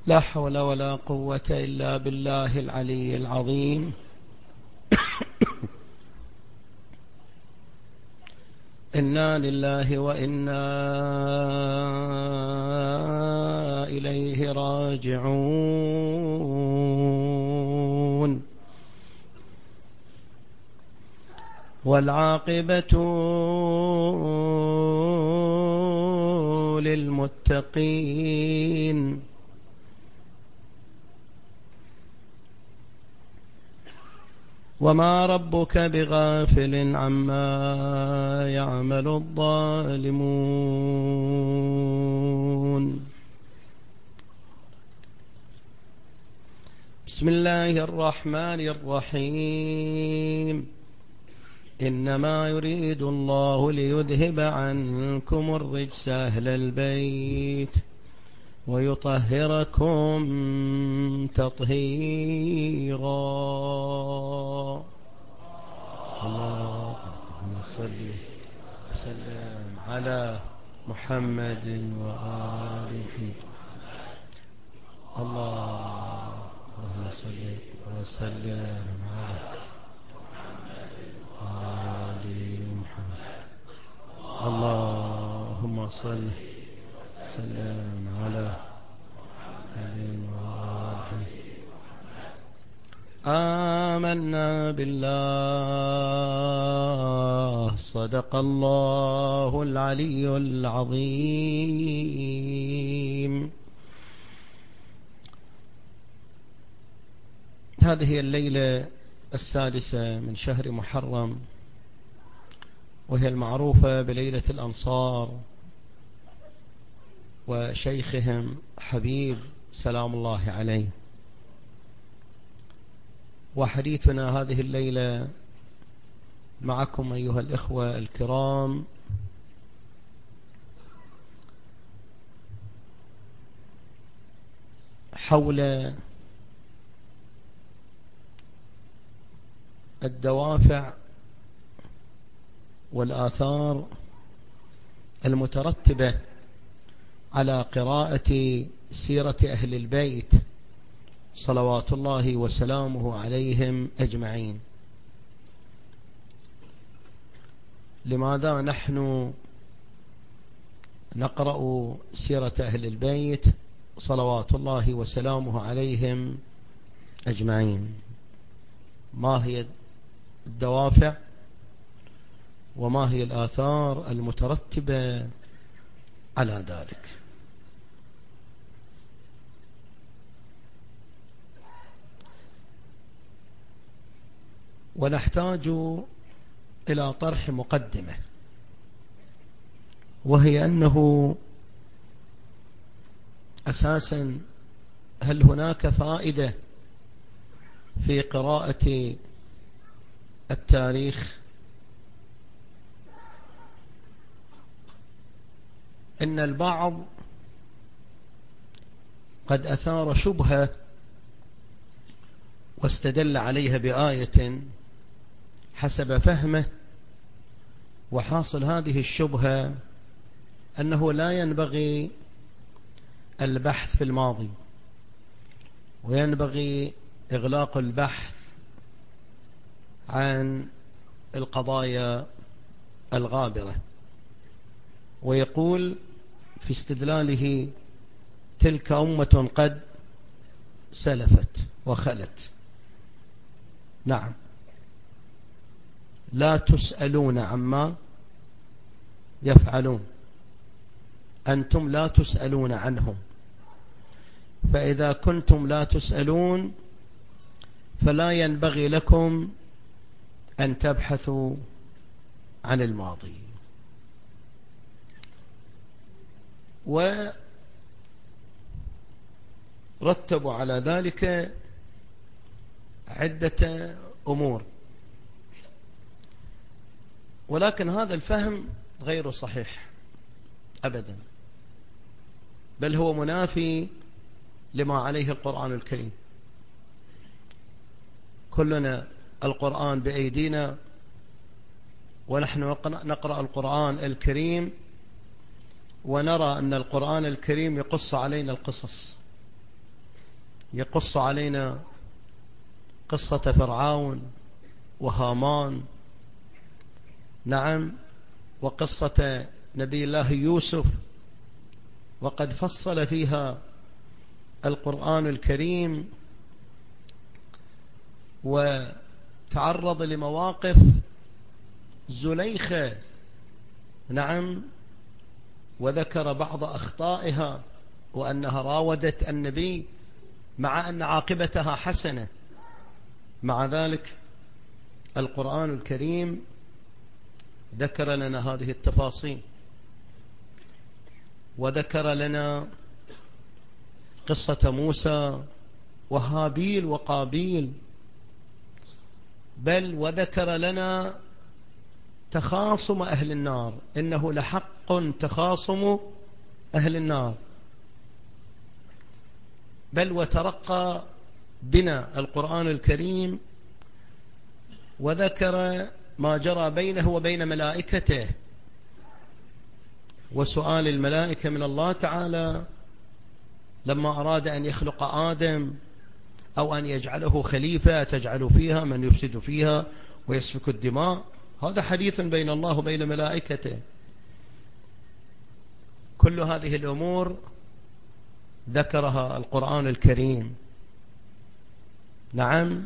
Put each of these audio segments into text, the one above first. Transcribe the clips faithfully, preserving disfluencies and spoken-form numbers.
لا حول ولا قوة إلا بالله العلي العظيم. إنا لله وإنا إليه راجعون. والعاقبة للمتقين. وما ربك بغافل عما يعمل الظالمون. بسم الله الرحمن الرحيم. إنما يريد الله ليذهب عنكم الرجس أهل البيت ويطهركم تطهيرا. اللهم صل وسلم على محمد وآله. اللهم صل وسلم على آل محمد. اللهم صل وسلم على محمد وآله. آمنا بالله صدق الله العلي العظيم. هذه الليلة السادسة من شهر محرم، وهي المعروفة بليلة الأنصار وشيخهم حبيب سلام الله عليه. وحديثنا هذه الليلة معكم أيها الإخوة الكرام حول الدوافع والآثار المترتبة على قراءة سيرة أهل البيت صلوات الله وسلامه عليهم أجمعين. لماذا نحن نقرأ سيرة أهل البيت صلوات الله وسلامه عليهم أجمعين؟ ما هي الدوافع وما هي الآثار المترتبة على ذلك؟ ونحتاج إلى طرح مقدمة، وهي أنه أساسا هل هناك فائدة في قراءة التاريخ؟ إن البعض قد أثار شبهة واستدل عليها بآية حسب فهمه، وحاصل هذه الشبهة أنه لا ينبغي البحث في الماضي، وينبغي إغلاق البحث عن القضايا الغابرة. ويقول في استدلاله: تلك أمة قد سلفت وخلت. نعم، لا تسألون عما يفعلون، أنتم لا تسألون عنهم. فإذا كنتم لا تسألون فلا ينبغي لكم أن تبحثوا عن الماضي. ورتبوا على ذلك عدة أمور، ولكن هذا الفهم غير صحيح أبدا، بل هو منافي لما عليه القرآن الكريم. كلنا القرآن بأيدينا، ونحن نقرأ القرآن الكريم ونرى أن القرآن الكريم يقص علينا القصص، يقص علينا قصة فرعون وهامان، نعم، وقصة نبي الله يوسف، وقد فصل فيها القرآن الكريم وتعرض لمواقف زليخة، نعم، وذكر بعض أخطائها وأنها راودت النبي مع أن عاقبتها حسنة. مع ذلك القرآن الكريم ذكر لنا هذه التفاصيل، وذكر لنا قصة موسى وهابيل وقابيل، بل وذكر لنا تخاصم أهل النار، إنه لحق تخاصم أهل النار. بل وترقى بنا القرآن الكريم وذكر ما جرى بينه وبين ملائكته، وسؤال الملائكة من الله تعالى لما أراد أن يخلق آدم أو أن يجعله خليفة تجعل فيها من يفسد فيها ويسفك الدماء. هذا حديث بين الله وبين ملائكته. كل هذه الأمور ذكرها القرآن الكريم، نعم،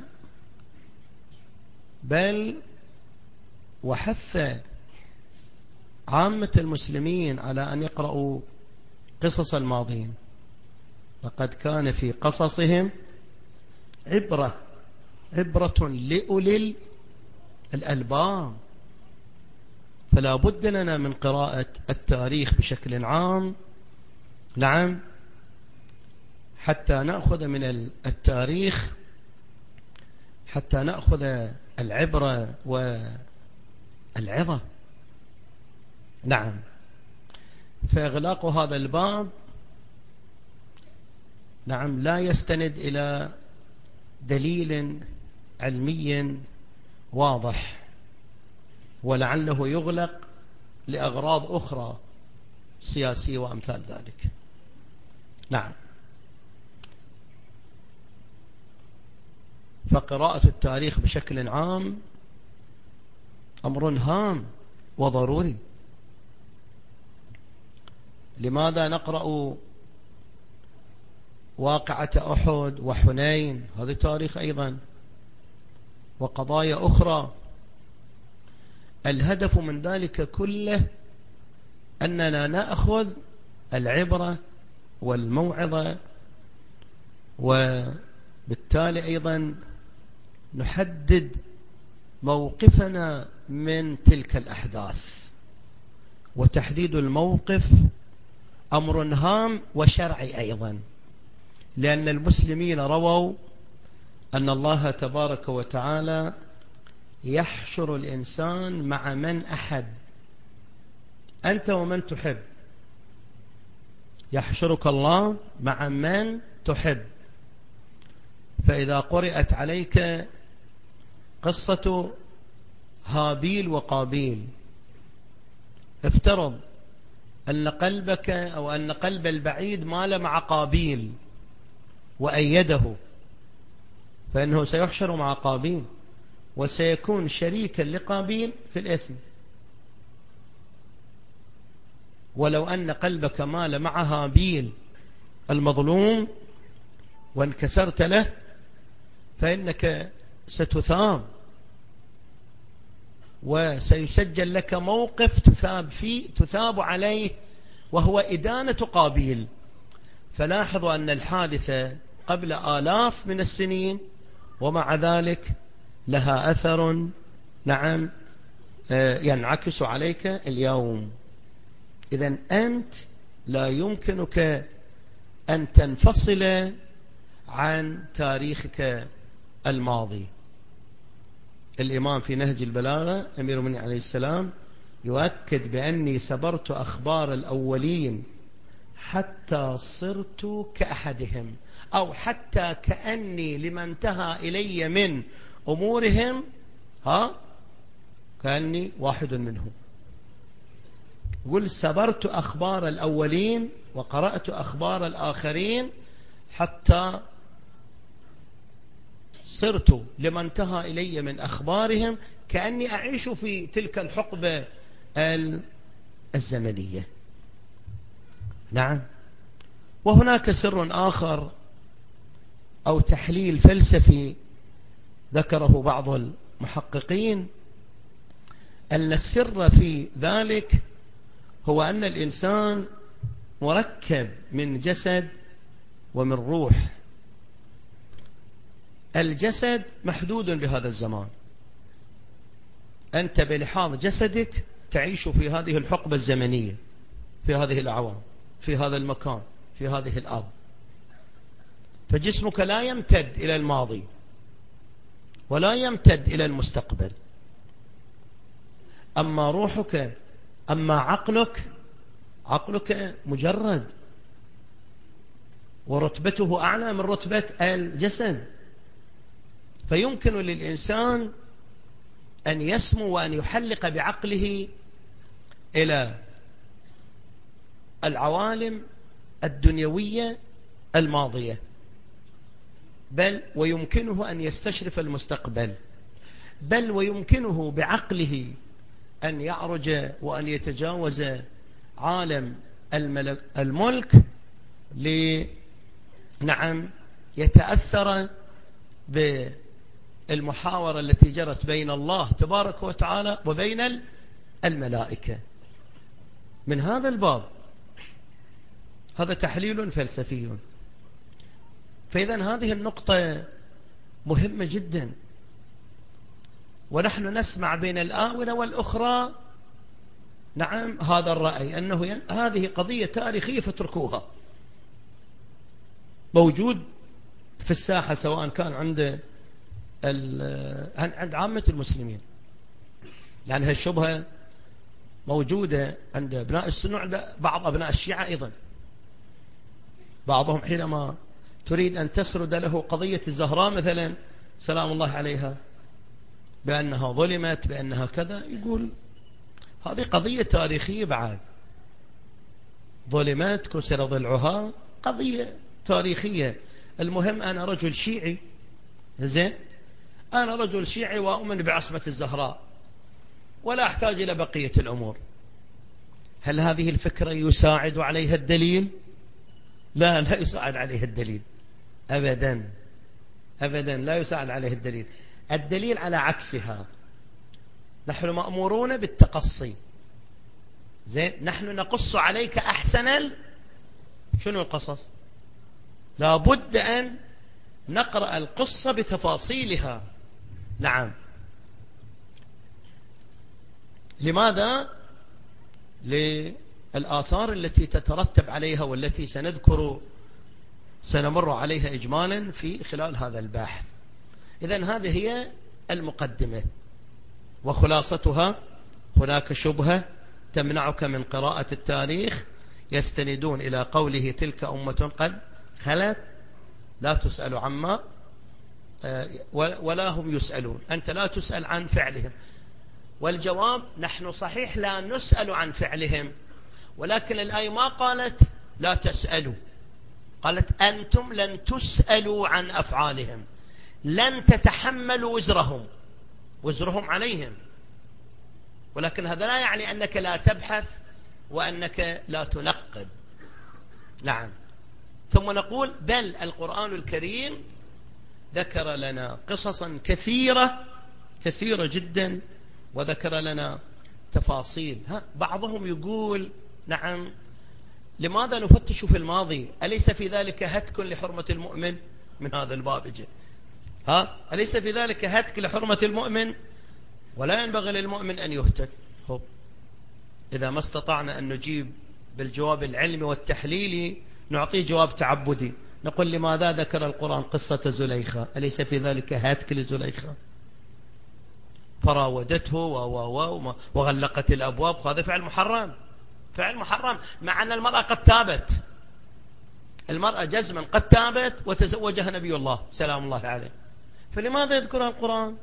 بل وحث عامة المسلمين على أن يقرأوا قصص الماضين، لقد كان في قصصهم عبرة عبرة لأولي الألباب. فلا بد لنا من قراءة التاريخ بشكل عام، نعم، حتى نأخذ من التاريخ حتى نأخذ العبرة والعظة، نعم. فإغلاق هذا الباب، نعم، لا يستند إلى دليل علمي واضح، ولعله يغلق لأغراض أخرى سياسية وأمثال ذلك، نعم. فقراءة التاريخ بشكل عام أمر هام وضروري. لماذا نقرأ واقعة أحد وحنين؟ هذا تاريخ أيضا، وقضايا أخرى. الهدف من ذلك كله أننا نأخذ العبرة والموعظة، وبالتالي أيضا نحدد موقفنا من تلك الأحداث. وتحديد الموقف أمر هام وشرعي أيضا، لأن المسلمين رووا أن الله تبارك وتعالى يحشر الإنسان مع من أحب. أنت ومن تحب، يحشرك الله مع من تحب. فإذا قرأت عليك قصة هابيل وقابيل، افترض أن قلبك أو أن قلب البعيد مال مع قابيل وأيده، فإنه سيحشر مع قابيل وسيكون شريكا لقابيل في الإثم. ولو أن قلبك مال مع هابيل المظلوم وانكسرت له، فإنك ستثاب وسيسجل لك موقف تثاب فيه تثاب عليه، وهو إدانة قابيل. فلاحظوا أن الحادثة قبل آلاف من السنين، ومع ذلك لها أثر، نعم، ينعكس عليك اليوم. إذن أنت لا يمكنك أن تنفصل عن تاريخك الماضي. الإمام في نهج البلاغة أمير المؤمنين عليه السلام يؤكد بأني سبرت أخبار الأولين حتى صرت كأحدهم، أو حتى كأني لما انتهى إلي من أمورهم ها كأني واحد منهم. قل سبرت أخبار الأولين وقرأت أخبار الآخرين حتى صرت لما انتهى إلي من أخبارهم كأني أعيش في تلك الحقبة الزمنية. نعم. وهناك سر آخر أو تحليل فلسفي ذكره بعض المحققين، أن السر في ذلك هو أن الإنسان مركب من جسد ومن روح. الجسد محدود بهذا الزمان، أنت بلحاظ جسدك تعيش في هذه الحقبة الزمنية، في هذه الأعوام، في هذا المكان، في هذه الأرض، فجسمك لا يمتد إلى الماضي ولا يمتد إلى المستقبل. أما روحك، أما عقلك، عقلك مجرد، ورتبته أعلى من رتبة الجسد، فيمكن للإنسان أن يسمو وأن يحلق بعقله إلى العوالم الدنيوية الماضية، بل ويمكنه أن يستشرف المستقبل، بل ويمكنه بعقله أن يعرج وأن يتجاوز عالم الملك لنعم يتأثر بالمحاورة التي جرت بين الله تبارك وتعالى وبين الملائكة. من هذا الباب هذا تحليل فلسفي. فإذا هذه النقطة مهمة جدا، ونحن نسمع بين الآونة والأخرى نعم هذا الرأي أنه ين... هذه قضية تاريخية فاتركوها. موجود في الساحة سواء كان عند ال... عند عامة المسلمين، يعني هالشبهة موجودة عند أبناء السنة، عند بعض أبناء الشيعة أيضا. بعضهم حينما تريد أن تسرد له قضية الزهراء مثلا سلام الله عليها بأنها ظلمت بأنها كذا، يقول هذه قضية تاريخية بعد، ظلمت كسر ضلعها، قضية تاريخية. المهم أنا رجل شيعي، زين، أنا رجل شيعي وأؤمن بعصمة الزهراء ولا أحتاج إلى بقية الأمور. هل هذه الفكرة يساعد عليها الدليل؟ لا، لا يساعد عليها الدليل أبدا أبدا، لا يساعد عليه الدليل. الدليل على عكسها. نحن مأمورون بالتقصي، زين، نحن نقص عليك أحسن ال... شنو القصص؟ لابد أن نقرأ القصة بتفاصيلها. نعم. لماذا؟ للآثار التي تترتب عليها والتي سنذكر سنمر عليها إجمالا في خلال هذا البحث. إذن هذه هي المقدمة وخلاصتها. هناك شبهة تمنعك من قراءة التاريخ، يستندون إلى قوله تلك أمة قد خلت لا تسأل عما ولا هم يسألون. أنت لا تسأل عن فعلهم، والجواب نحن صحيح لا نسأل عن فعلهم، ولكن الآية ما قالت لا تسألوا، قالت أنتم لن تسألوا عن أفعالهم، لن تتحملوا وزرهم، وزرهم عليهم. ولكن هذا لا يعني أنك لا تبحث وأنك لا تنقب. نعم. ثم نقول بل القرآن الكريم ذكر لنا قصصا كثيرة كثيرة جدا، وذكر لنا تفاصيل. ها بعضهم يقول نعم لماذا نفتش في الماضي؟ أليس في ذلك هتك لحرمة المؤمن؟ من هذا الباب جاء. ها أليس في ذلك هتك لحرمة المؤمن؟ ولا ينبغي للمؤمن أن يهتك. هو إذا ما استطعنا أن نجيب بالجواب العلمي والتحليلي نعطيه جواب تعبدي، نقول لماذا ذكر القرآن قصة زليخة؟ أليس في ذلك هتك لزليخة؟ فراودته وغلقت الأبواب، هذا فعل محرم، فعل محرم، مع أن المرأة قد تابت، المرأة جزما قد تابت وتزوجها نبي الله سلام الله عليه، فلماذا يذكرها القرآن؟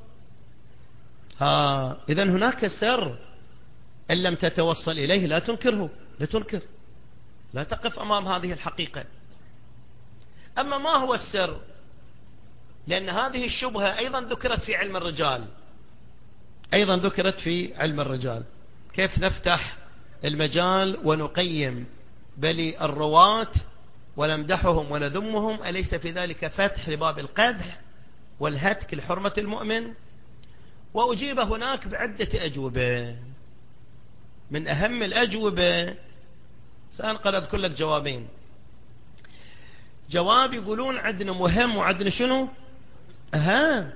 ها إذن هناك سر إن لم تتوصل إليه لا تنكره، لا تنكر، لا تقف أمام هذه الحقيقة. أما ما هو السر؟ لأن هذه الشبهة أيضا ذكرت في علم الرجال، أيضا ذكرت في علم الرجال. كيف نفتح المجال ونقيم بل الرواة ونمدحهم ونذمهم؟ أليس في ذلك فتح لباب القدح والهتك لحرمة المؤمن؟ وأجيب هناك بعدة أجوبة. من أهم الأجوبة سأنقل أذكر لك جوابين. جواب يقولون عندنا مهم وعندنا شنو أهم،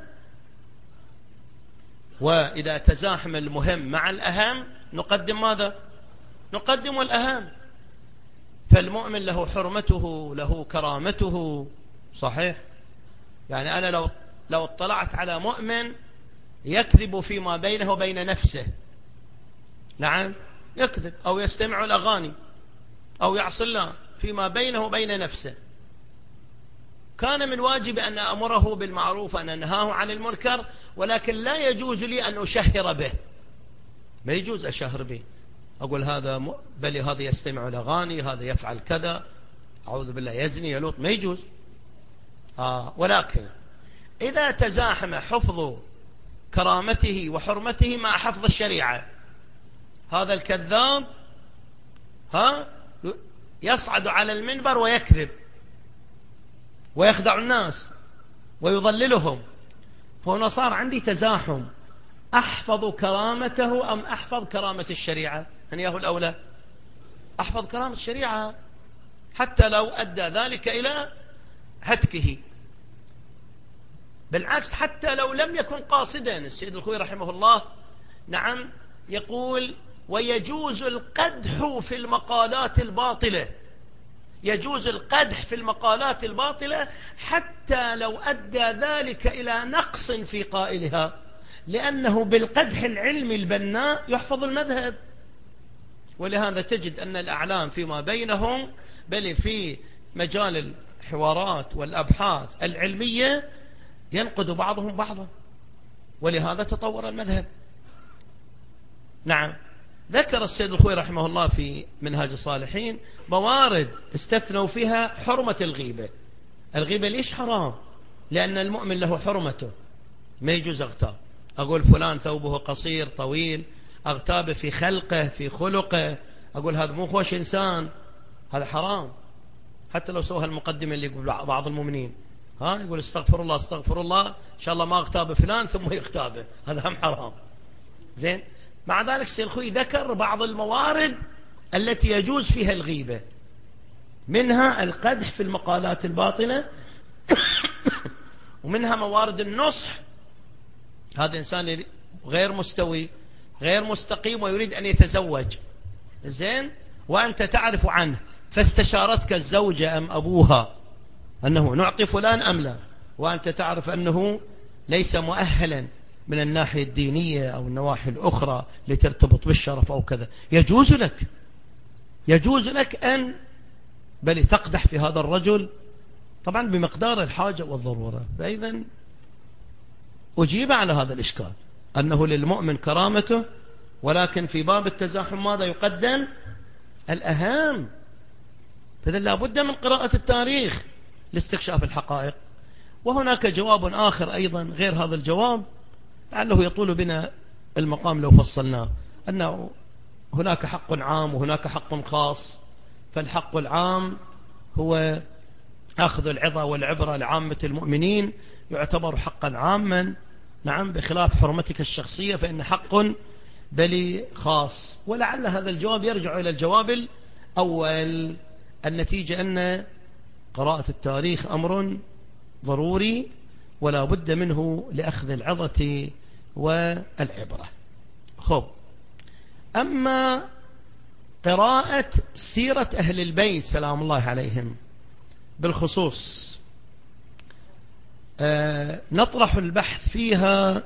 وإذا تزاحم المهم مع الأهم نقدم ماذا؟ نقدم الأهم. فالمؤمن له حرمته، له كرامته، صحيح. يعني أنا لو لو اطلعت على مؤمن يكذب فيما بينه وبين نفسه، نعم يكذب أو يستمع الأغاني أو يعصي الله فيما بينه وبين نفسه، كان من واجب أن أمره بالمعروف وأن أنهاه عن المنكر، ولكن لا يجوز لي أن أشهر به. ما يجوز أشهر به، أقول هذا م... بل هذا يستمع الأغاني، هذا يفعل كذا، أعوذ بالله يزني يلوط، ما يجوز. آه ولكن إذا تزاحم حفظ كرامته وحرمته مع حفظ الشريعة، هذا الكذاب ها يصعد على المنبر ويكذب ويخدع الناس ويضللهم، فهنا صار عندي تزاحم، أحفظ كرامته أم أحفظ كرامة الشريعة؟ هنياه الأولى أحفظ كرامة الشريعة حتى لو أدى ذلك إلى هتكه. بالعكس حتى لو لم يكن قاصدا. السيد الخوي رحمه الله نعم يقول ويجوز القدح في المقالات الباطلة، يجوز القدح في المقالات الباطلة حتى لو أدى ذلك إلى نقص في قائلها، لأنه بالقدح العلمي البناء يحفظ المذهب. ولهذا تجد أن الأعلام فيما بينهم بل في مجال الحوارات والأبحاث العلمية ينقد بعضهم بعضا، ولهذا تطور المذهب. نعم ذكر السيد الخوي رحمه الله في منهاج الصالحين موارد استثنوا فيها حرمة الغيبة. الغيبة ليش حرام؟ لأن المؤمن له حرمته، ما يجوز اغتاب. أقول فلان ثوبه قصير طويل، اغتابه في خلقه في خلقه، أقول هذا مو خوش إنسان، هذا حرام. حتى لو سوها المقدمة اللي يقول بعض المؤمنين ها يقول استغفر الله استغفر الله إن شاء الله ما اغتاب فلان ثم يغتابه، هذا هم حرام. زين. مع ذلك السيد الخوي ذكر بعض الموارد التي يجوز فيها الغيبة، منها القدح في المقالات الباطلة ومنها موارد النصح. هذا إنسان غير مستوي غير مستقيم ويريد أن يتزوج، زين، وأنت تعرف عنه فاستشارتك الزوجة أم أبوها أنه نعطي فلان أم لا، وأنت تعرف أنه ليس مؤهلا من الناحية الدينية أو النواحي الأخرى لترتبط بالشرف أو كذا، يجوز لك يجوز لك أن بل تقدح في هذا الرجل طبعا بمقدار الحاجة والضرورة. فإذا أجيب على هذا الإشكال أنه للمؤمن كرامته، ولكن في باب التزاحم ماذا يقدم؟ الأهم. فإذا لابد من قراءة التاريخ لاستكشاف الحقائق. وهناك جواب آخر أيضا غير هذا الجواب لعله يطول بنا المقام لو فصلناه، أنه هناك حق عام وهناك حق خاص. فالحق العام هو أخذ العظة والعبرة لعامة المؤمنين، يعتبر حقا عاما، نعم، بخلاف حرمتك الشخصية فإن حق بل خاص. ولعل هذا الجواب يرجع إلى الجواب الأول. النتيجة أن قراءة التاريخ أمر ضروري ولا بد منه لأخذ العظة والعبرة. خب، أما قراءة سيرة أهل البيت سلام الله عليهم بالخصوص، آه نطرح البحث فيها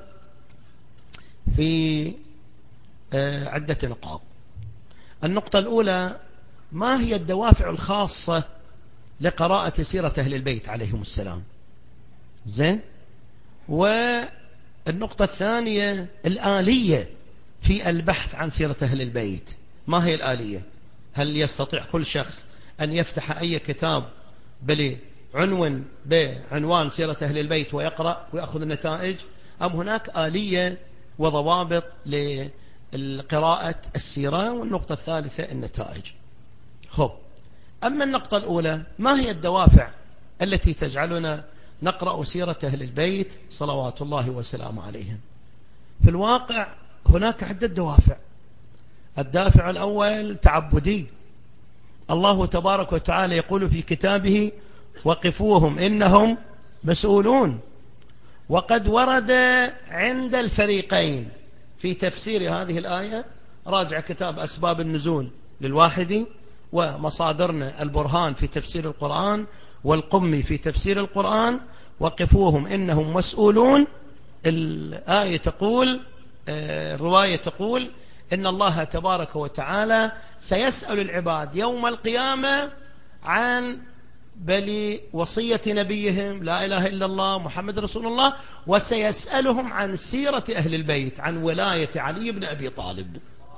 في آه عدة نقاط. النقطة الأولى: ما هي الدوافع الخاصة لقراءة سيرة أهل البيت عليهم السلام؟ زين. والنقطة الثانية: الآلية في البحث عن سيرة أهل البيت، ما هي الآلية؟ هل يستطيع كل شخص أن يفتح أي كتاب بل عنوان بعنوان سيرة أهل البيت ويقرأ ويأخذ النتائج، أم هناك آلية وضوابط لقراءة السيرة؟ والنقطة الثالثة النتائج. خب، أما النقطة الأولى، ما هي الدوافع التي تجعلنا نقرأ سيرة أهل البيت صلوات الله وسلامه عليهم؟ في الواقع هناك عدة دوافع. الدافع الأول تعبدي. الله تبارك وتعالى يقول في كتابه: وقفوهم إنهم مسؤولون. وقد ورد عند الفريقين في تفسير هذه الآية، راجع كتاب أسباب النزول للواحدي ومصادرنا البرهان في تفسير القرآن والقمي في تفسير القرآن: وقفوهم إنهم مسؤولون. الآية تقول، الرواية تقول إن الله تبارك وتعالى سيسأل العباد يوم القيامة عن بل وصية نبيهم لا إله إلا الله محمد رسول الله، وسيسألهم عن سيرة أهل البيت، عن ولاية علي بن أبي طالب.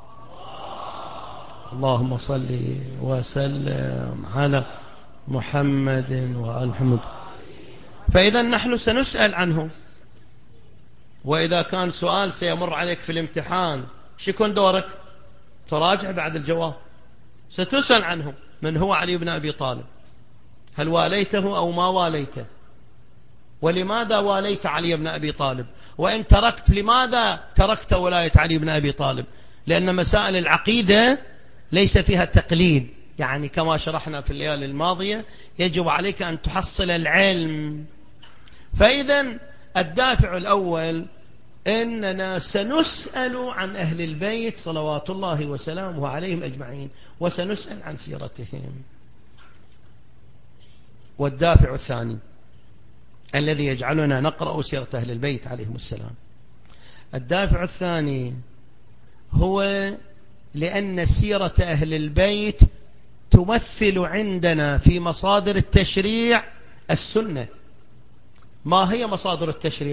اللهم صل وسلم على محمد وآل محمد. فإذا نحن سنسأل عنه، وإذا كان سؤال سيمر عليك في الامتحان شيكون دورك؟ تراجع بعد الجواب. ستسأل عنه: من هو علي بن أبي طالب؟ هل واليته أو ما واليته؟ ولماذا واليت علي بن أبي طالب؟ وإن تركت، لماذا تركت ولاية علي بن أبي طالب؟ لأن مسائل العقيدة ليس فيها تقليد، يعني كما شرحنا في الليالي الماضية يجب عليك أن تحصل العلم. فإذا الدافع الأول إننا سنسأل عن أهل البيت صلوات الله وسلامه عليهم أجمعين، وسنسأل عن سيرتهم. والدافع الثاني الذي يجعلنا نقرأ سيرة أهل البيت عليهم السلام، الدافع الثاني هو لأن سيرة أهل البيت تمثل عندنا في مصادر التشريع السنة. ما هي مصادر التشريع؟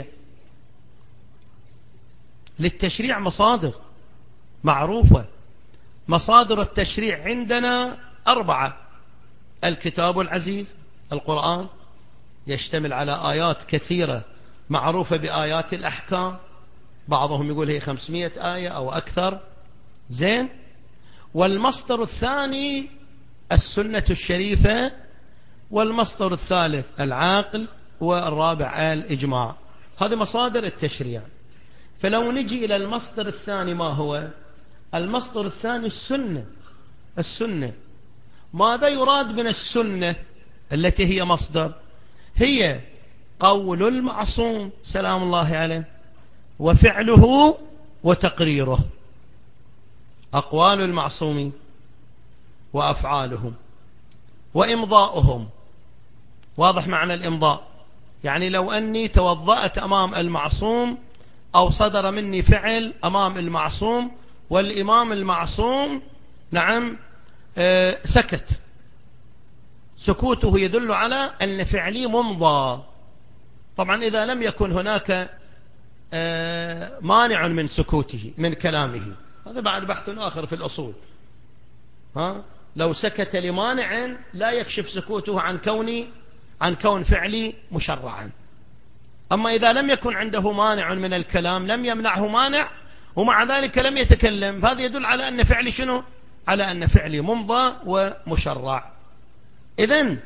للتشريع مصادر معروفة. مصادر التشريع عندنا أربعة: الكتاب العزيز القرآن، يشتمل على آيات كثيرة معروفة بآيات الأحكام، بعضهم يقول هي خمسمائة آية أو أكثر. زين. والمصدر الثاني السنة الشريفة، والمصدر الثالث العاقل، والرابع الإجماع. هذه مصادر التشريع. فلو نجي إلى المصدر الثاني، ما هو المصدر الثاني؟ السنة. السنة ماذا يراد من السنة التي هي مصدر؟ هي قول المعصوم سلام الله عليه، وفعله وتقريره. أقوال المعصومين وأفعالهم وإمضاؤهم. واضح معنى الإمضاء؟ يعني لو أني توضأت أمام المعصوم، أو صدر مني فعل أمام المعصوم، والإمام المعصوم نعم آه سكت، سكوته يدل على أن فعلي ممضى. طبعا إذا لم يكن هناك آه مانع من سكوته من كلامه، هذا بعد بحث آخر في الأصول. ها؟ لو سكت لمانع لا يكشف سكوته عن كوني عن كون فعلي مشرعا. أما إذا لم يكن عنده مانع من الكلام، لم يمنعه مانع ومع ذلك لم يتكلم، هذا يدل على أن فعلي شنو؟ على أن فعلي ممضى ومشرع. إذن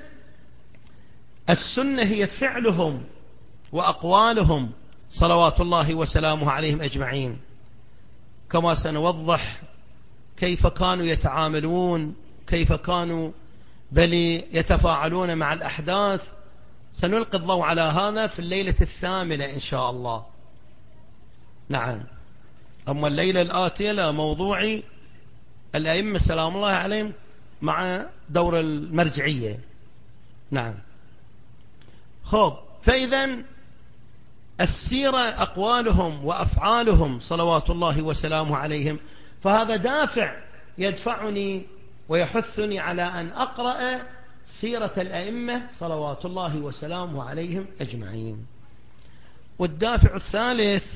السنة هي فعلهم وأقوالهم صلوات الله وسلامه عليهم أجمعين، كما سنوضح كيف كانوا يتعاملون، كيف كانوا بل يتفاعلون مع الأحداث. سنلقي الضوء على هذا في الليلة الثامنة إن شاء الله. نعم. أما الليلة الآتية لا، موضوع الأئمة سلام الله عليهم مع دور المرجعية. نعم. خب، فإذا السيرة أقوالهم وأفعالهم صلوات الله وسلامه عليهم، فهذا دافع يدفعني ويحثني على أن أقرأ سيرة الأئمة صلوات الله وسلامه عليهم أجمعين. والدافع الثالث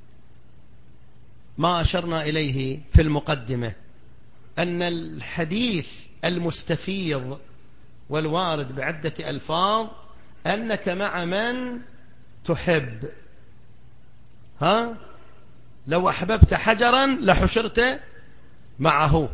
ما أشرنا إليه في المقدمة، أن الحديث المستفيض والوارد بعدة ألفاظ أنك مع من تحب. ها لو أحببت حجرا لحشرت معه.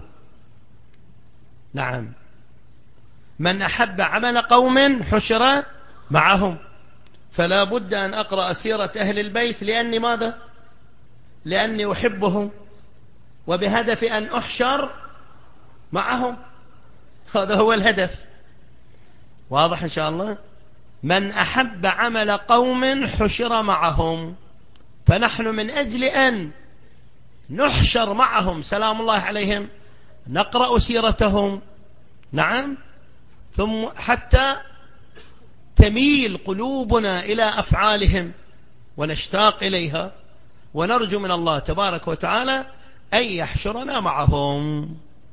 نعم، من أحب عمل قوم حشر معهم. فلا بد أن أقرأ سيرة أهل البيت لأني ماذا؟ لأني أحبهم وبهدف أن أحشر معهم. هذا هو الهدف. واضح إن شاء الله. من أحب عمل قوم حشر معهم. فنحن من أجل أن نحشر معهم سلام الله عليهم نقرأ سيرتهم. نعم، ثم حتى تميل قلوبنا إلى أفعالهم ونشتاق إليها، ونرجو من الله تبارك وتعالى أن يحشرنا معهم.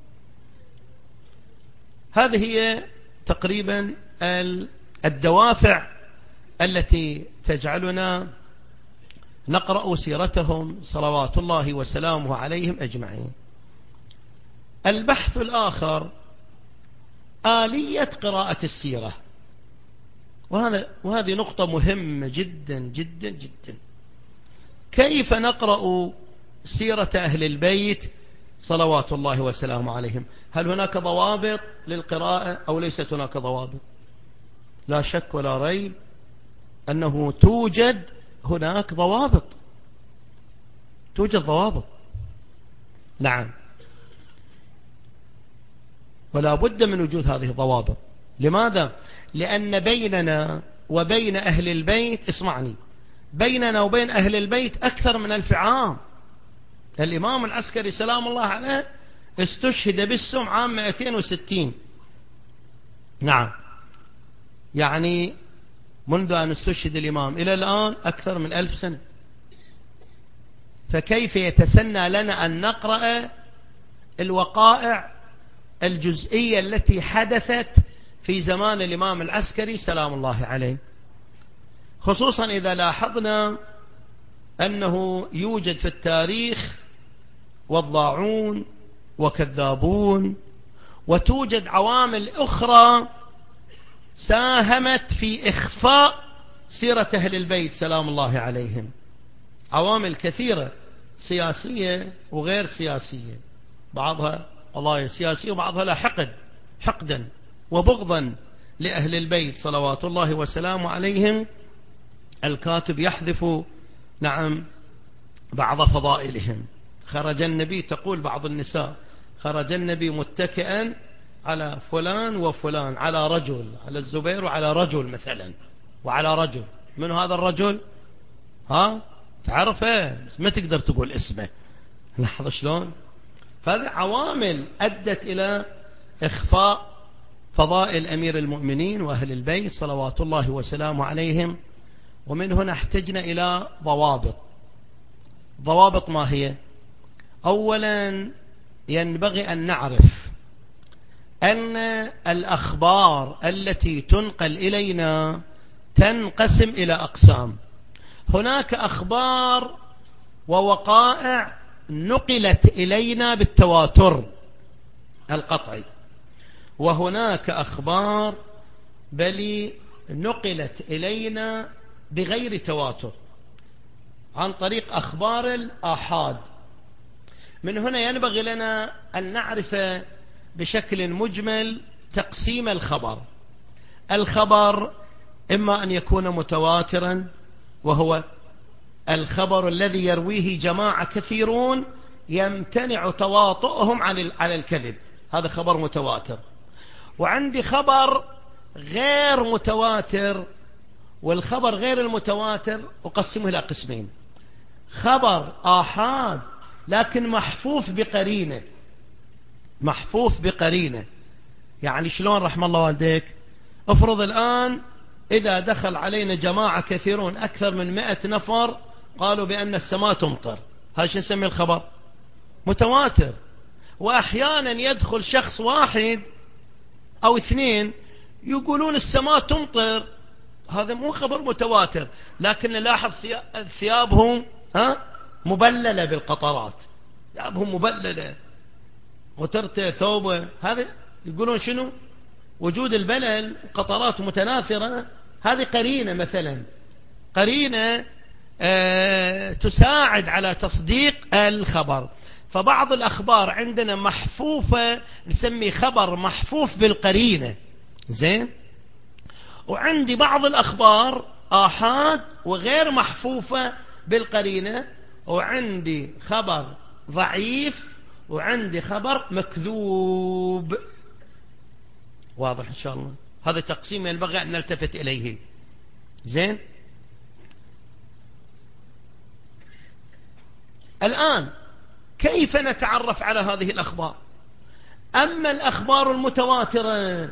هذه هي تقريبا الدوافع التي تجعلنا نقرأ سيرتهم صلوات الله وسلامه عليهم أجمعين. البحث الآخر آلية قراءة السيرة، وهذا وهذه نقطة مهمة جدا جدا جدا. كيف نقرأ سيرة أهل البيت صلوات الله وسلامه عليهم؟ هل هناك ضوابط للقراءة أو ليست هناك ضوابط؟ لا شك ولا ريب أنه توجد هناك ضوابط، توجد ضوابط. نعم، ولا بد من وجود هذه الضوابط. لماذا؟ لأن بيننا وبين أهل البيت، اسمعني، بيننا وبين أهل البيت أكثر من ألف عام. الإمام العسكري سلام الله عليه استشهد بالسم عام مئتين وستين. نعم، يعني منذ أن استشهد الإمام إلى الآن أكثر من ألف سنة. فكيف يتسنى لنا أن نقرأ الوقائع الجزئية التي حدثت في زمان الإمام العسكري سلام الله عليه؟ خصوصا إذا لاحظنا أنه يوجد في التاريخ وضاعون وكذابون، وتوجد عوامل أخرى ساهمت في إخفاء سيرة أهل البيت سلام الله عليهم. عوامل كثيرة سياسية وغير سياسية، بعضها قضايا سياسية وبعضها لا حقد حقدا وبغضا لأهل البيت صلوات الله وسلامه عليهم. الكاتب يحذف نعم بعض فضائلهم. خرج النبي، تقول بعض النساء، خرج النبي متكئا على فلان وفلان، على رجل، على الزبير وعلى رجل مثلا، وعلى رجل. من هذا الرجل؟ ها تعرفه بس ما تقدر تقول اسمه. لاحظ شلون. فهذه عوامل أدت إلى إخفاء فضائل أمير المؤمنين وأهل البيت صلوات الله وسلامه عليهم. ومن هنا احتجنا إلى ضوابط. ضوابط ما هي؟ أولا ينبغي أن نعرف أن الأخبار التي تنقل إلينا تنقسم إلى أقسام. هناك أخبار ووقائع نقلت إلينا بالتواتر القطعي، وهناك أخبار بل نقلت إلينا بغير تواتر عن طريق أخبار الآحاد. من هنا ينبغي لنا أن نعرف بشكل مجمل تقسيم الخبر. الخبر إما أن يكون متواترا، وهو الخبر الذي يرويه جماعة كثيرون يمتنع تواطؤهم على الكذب، هذا خبر متواتر. وعندي خبر غير متواتر، والخبر غير المتواتر أقسمه إلى قسمين: خبر آحاد لكن محفوف بقرينة. محفوف بقرينة يعني شلون رحم الله والديك؟ افرض الآن إذا دخل علينا جماعة كثيرون أكثر من مئة نفر قالوا بأن السماء تمطر، هذا شو نسمي الخبر؟ متواتر. وأحيانا يدخل شخص واحد أو اثنين يقولون السماء تمطر، هذا مو خبر متواتر، لكن نلاحظ ثيابهم ها مبللة بالقطرات، ثيابهم مبللة وترتع ثوبه، هذا يقولون شنو؟ وجود البلل وقطرات متناثرة، هذه قرينة مثلا، قرينة آه تساعد على تصديق الخبر. فبعض الأخبار عندنا محفوفة، نسمي خبر محفوف بالقرينة، زين. وعندي بعض الأخبار آحاد وغير محفوفة بالقرينة، وعندي خبر ضعيف، وعندي خبر مكذوب. واضح إن شاء الله؟ هذا تقسيم ينبغي أن نلتفت إليه، زين. الآن كيف نتعرف على هذه الأخبار؟ أما الأخبار المتواترة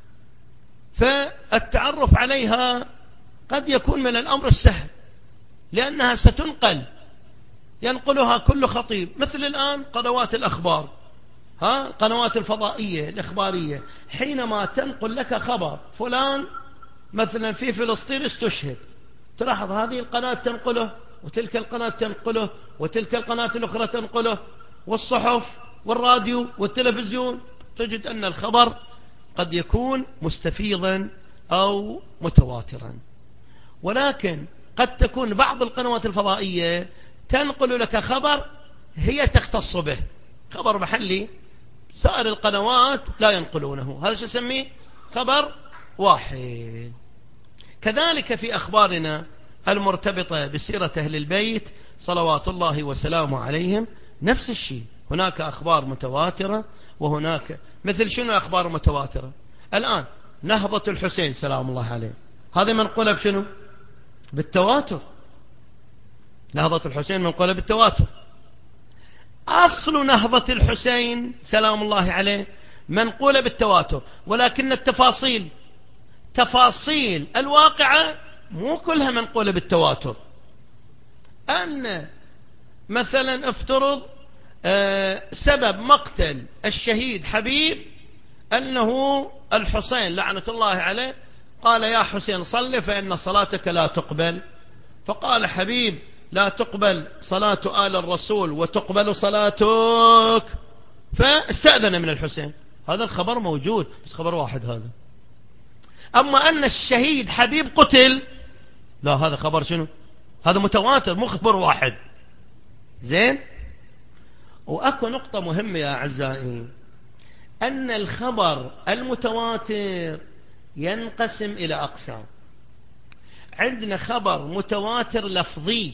فالتعرف عليها قد يكون من الأمر السهل، لأنها ستنقل، ينقلها كل خطيب، مثل الآن قنوات الأخبار، ها قنوات الفضائية الإخبارية، حينما تنقل لك خبر فلان مثلا في فلسطين استشهد، تلاحظ هذه القناة تنقله، وتلك القناة تنقله، وتلك القناة الأخرى تنقله، والصحف والراديو والتلفزيون، تجد أن الخبر قد يكون مستفيضا أو متواترا. ولكن قد تكون بعض القنوات الفضائية تنقل لك خبر هي تختص به، خبر محلي، سائر القنوات لا ينقلونه، هذا شو يسميه خبر واحد. كذلك في أخبارنا المرتبطة بسيرة أهل البيت صلوات الله وسلامه عليهم نفس الشيء، هناك أخبار متواترة وهناك، مثل شنو أخبار متواترة؟ الآن نهضة الحسين سلام الله عليه، هذه منقولة بشنو؟ بالتواتر. نهضة الحسين منقولة بالتواتر. أصل نهضة الحسين سلام الله عليه منقولة بالتواتر، ولكن التفاصيل تفاصيل الواقعة مو كلها منقولة بالتواتر. أن مثلا افترض آه سبب مقتل الشهيد حبيب أنه الحسين لعنة الله عليه قال يا حسين صل فإن صلاتك لا تقبل، فقال حبيب لا تقبل صلاة آل الرسول وتقبل صلاتك، فاستأذن من الحسين. هذا الخبر موجود، بس خبر واحد هذا. أما أن الشهيد حبيب قتل، لا، هذا خبر شنو؟ هذا متواتر، مو خبر واحد، زين. وأكو نقطة مهمة يا أعزائي، أن الخبر المتواتر ينقسم إلى أقسام. عندنا خبر متواتر لفظي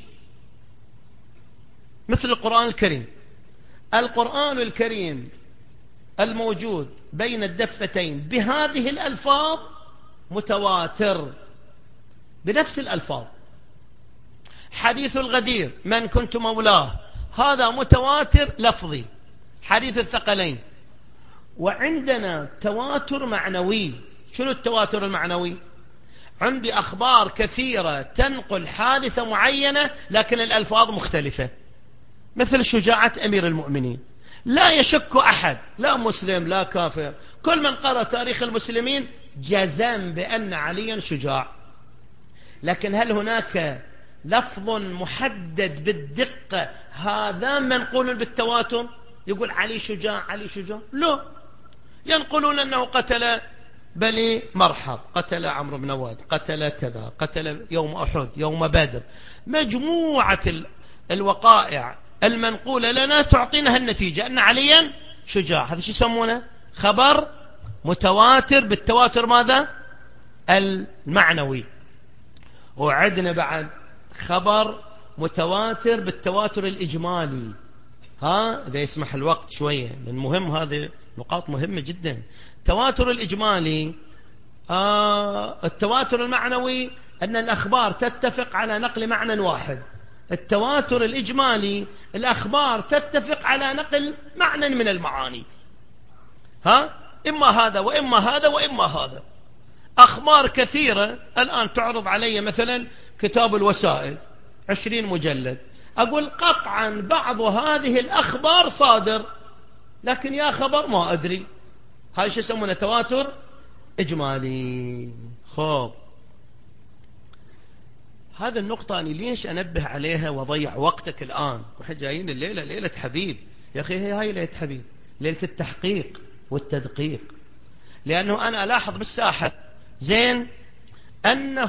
مثل القرآن الكريم. القرآن الكريم الموجود بين الدفتين بهذه الألفاظ متواتر بنفس الألفاظ. حديث الغدير من كنت مولاه هذا متواتر لفظي، حديث الثقلين. وعندنا تواتر معنوي. شنو التواتر المعنوي؟ عندي أخبار كثيرة تنقل حادثة معينة لكن الألفاظ مختلفة، مثل شجاعة أمير المؤمنين، لا يشك أحد، لا مسلم لا كافر، كل من قرأ تاريخ المسلمين جزم بأن عليا شجاع. لكن هل هناك لفظ محدد بالدقة هذا منقول بالتواتر يقول علي شجاع علي شجاع؟ لا، ينقلون أنه قتل بني مرحب، قتل عمرو بن واد، قتل كذا، قتل يوم أحد، يوم بدر. مجموعة الوقائع المنقولة لنا تعطينا النتيجة أن عليا شجاع. هذا شو يسمونه؟ خبر متواتر بالتواتر ماذا؟ المعنوي. وعدنا بعد خبر متواتر بالتواتر الإجمالي. ها إذا يسمح الوقت شوية، لأن مهم، هذه نقاط مهمة جدا. التواتر الإجمالي آه التواتر المعنوي أن الأخبار تتفق على نقل معنى واحد. التواتر الإجمالي الأخبار تتفق على نقل معنى من المعاني، ها إما هذا وإما هذا وإما هذا. أخبار كثيرة الآن تعرض علي، مثلا كتاب الوسائل عشرين مجلد، أقول قطعا بعض هذه الأخبار صادر، لكن يا خبر ما أدري. هاي شو يسمونه؟ تواتر إجمالي. خب هذا النقطة أنا ليش أنبه عليها وضيع وقتك الآن؟ وإحنا جايين الليلة ليلة حبيب يا أخي، هي هاي ليلة حبيب، ليلة التحقيق والتدقيق. لأنه أنا ألاحظ بالساحة زين أنه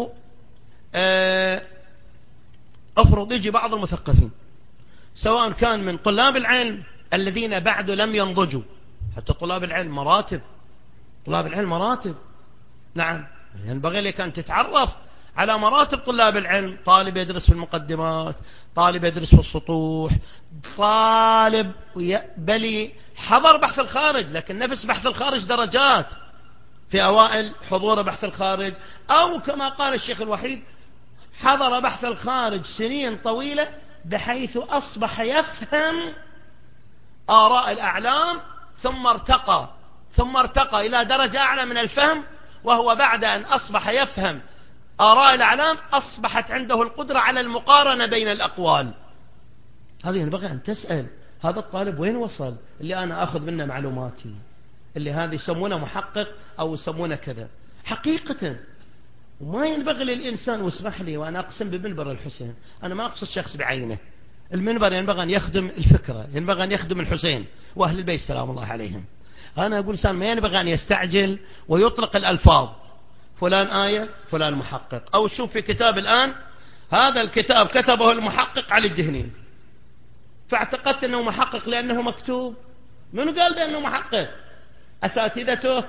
أفرض يجي بعض المثقفين سواء كان من طلاب العلم الذين بعد لم ينضجوا، حتى طلاب العلم مراتب، طلاب العلم مراتب، نعم، ينبغي لك أن تتعرف على مراتب طلاب العلم. طالب يدرس في المقدمات، طالب يدرس في السطوح، طالب بل حضر بحث الخارج، لكن نفس بحث الخارج درجات، في أوائل حضور بحث الخارج، أو كما قال الشيخ الوحيد حضر بحث الخارج سنين طويلة بحيث أصبح يفهم آراء الأعلام، ثم ارتقى ثم ارتقى إلى درجة أعلى من الفهم، وهو بعد أن أصبح يفهم آراء الأعلام أصبحت عنده القدرة على المقارنة بين الأقوال. هذه ينبغي أن تسأل هذا الطالب وين وصل اللي أنا أخذ منه معلوماتي، اللي هذا يسمونه محقق أو يسمونه كذا حقيقة. وما ينبغي للإنسان، واسمح لي وأنا أقسم بمنبر الحسين، أنا ما أقصد شخص بعينه، المنبر ينبغي أن يخدم الفكرة، ينبغي أن يخدم الحسين وأهل البيت سلام الله عليهم. أنا أقول إنسان ما ينبغي أن يستعجل ويطلق الألفاظ، فلان آية فلان محقق، أو شوف في كتاب الآن هذا الكتاب كتبه المحقق علي الدهني، فاعتقدت أنه محقق لأنه مكتوب. من قال بأنه محقق؟ أساتذته،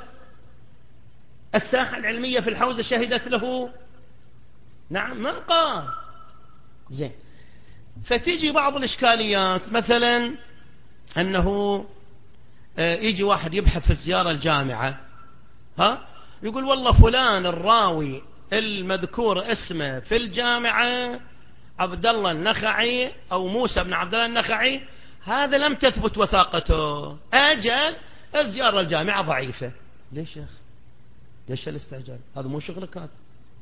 الساحة العلمية في الحوزة شهدت له، نعم، من قال؟ زين. فتيجي بعض الإشكاليات، مثلا أنه يجي واحد يبحث في الزيارة الجامعة، ها، يقول والله فلان الراوي المذكور اسمه في الجامعة عبد الله النخعي أو موسى بن عبد الله النخعي، هذا لم تثبت وثاقته، أجل الزيارة الجامعة ضعيفة. ليش يا أخي؟ ليش الاستعجال؟ هذا مو شغلك هذا.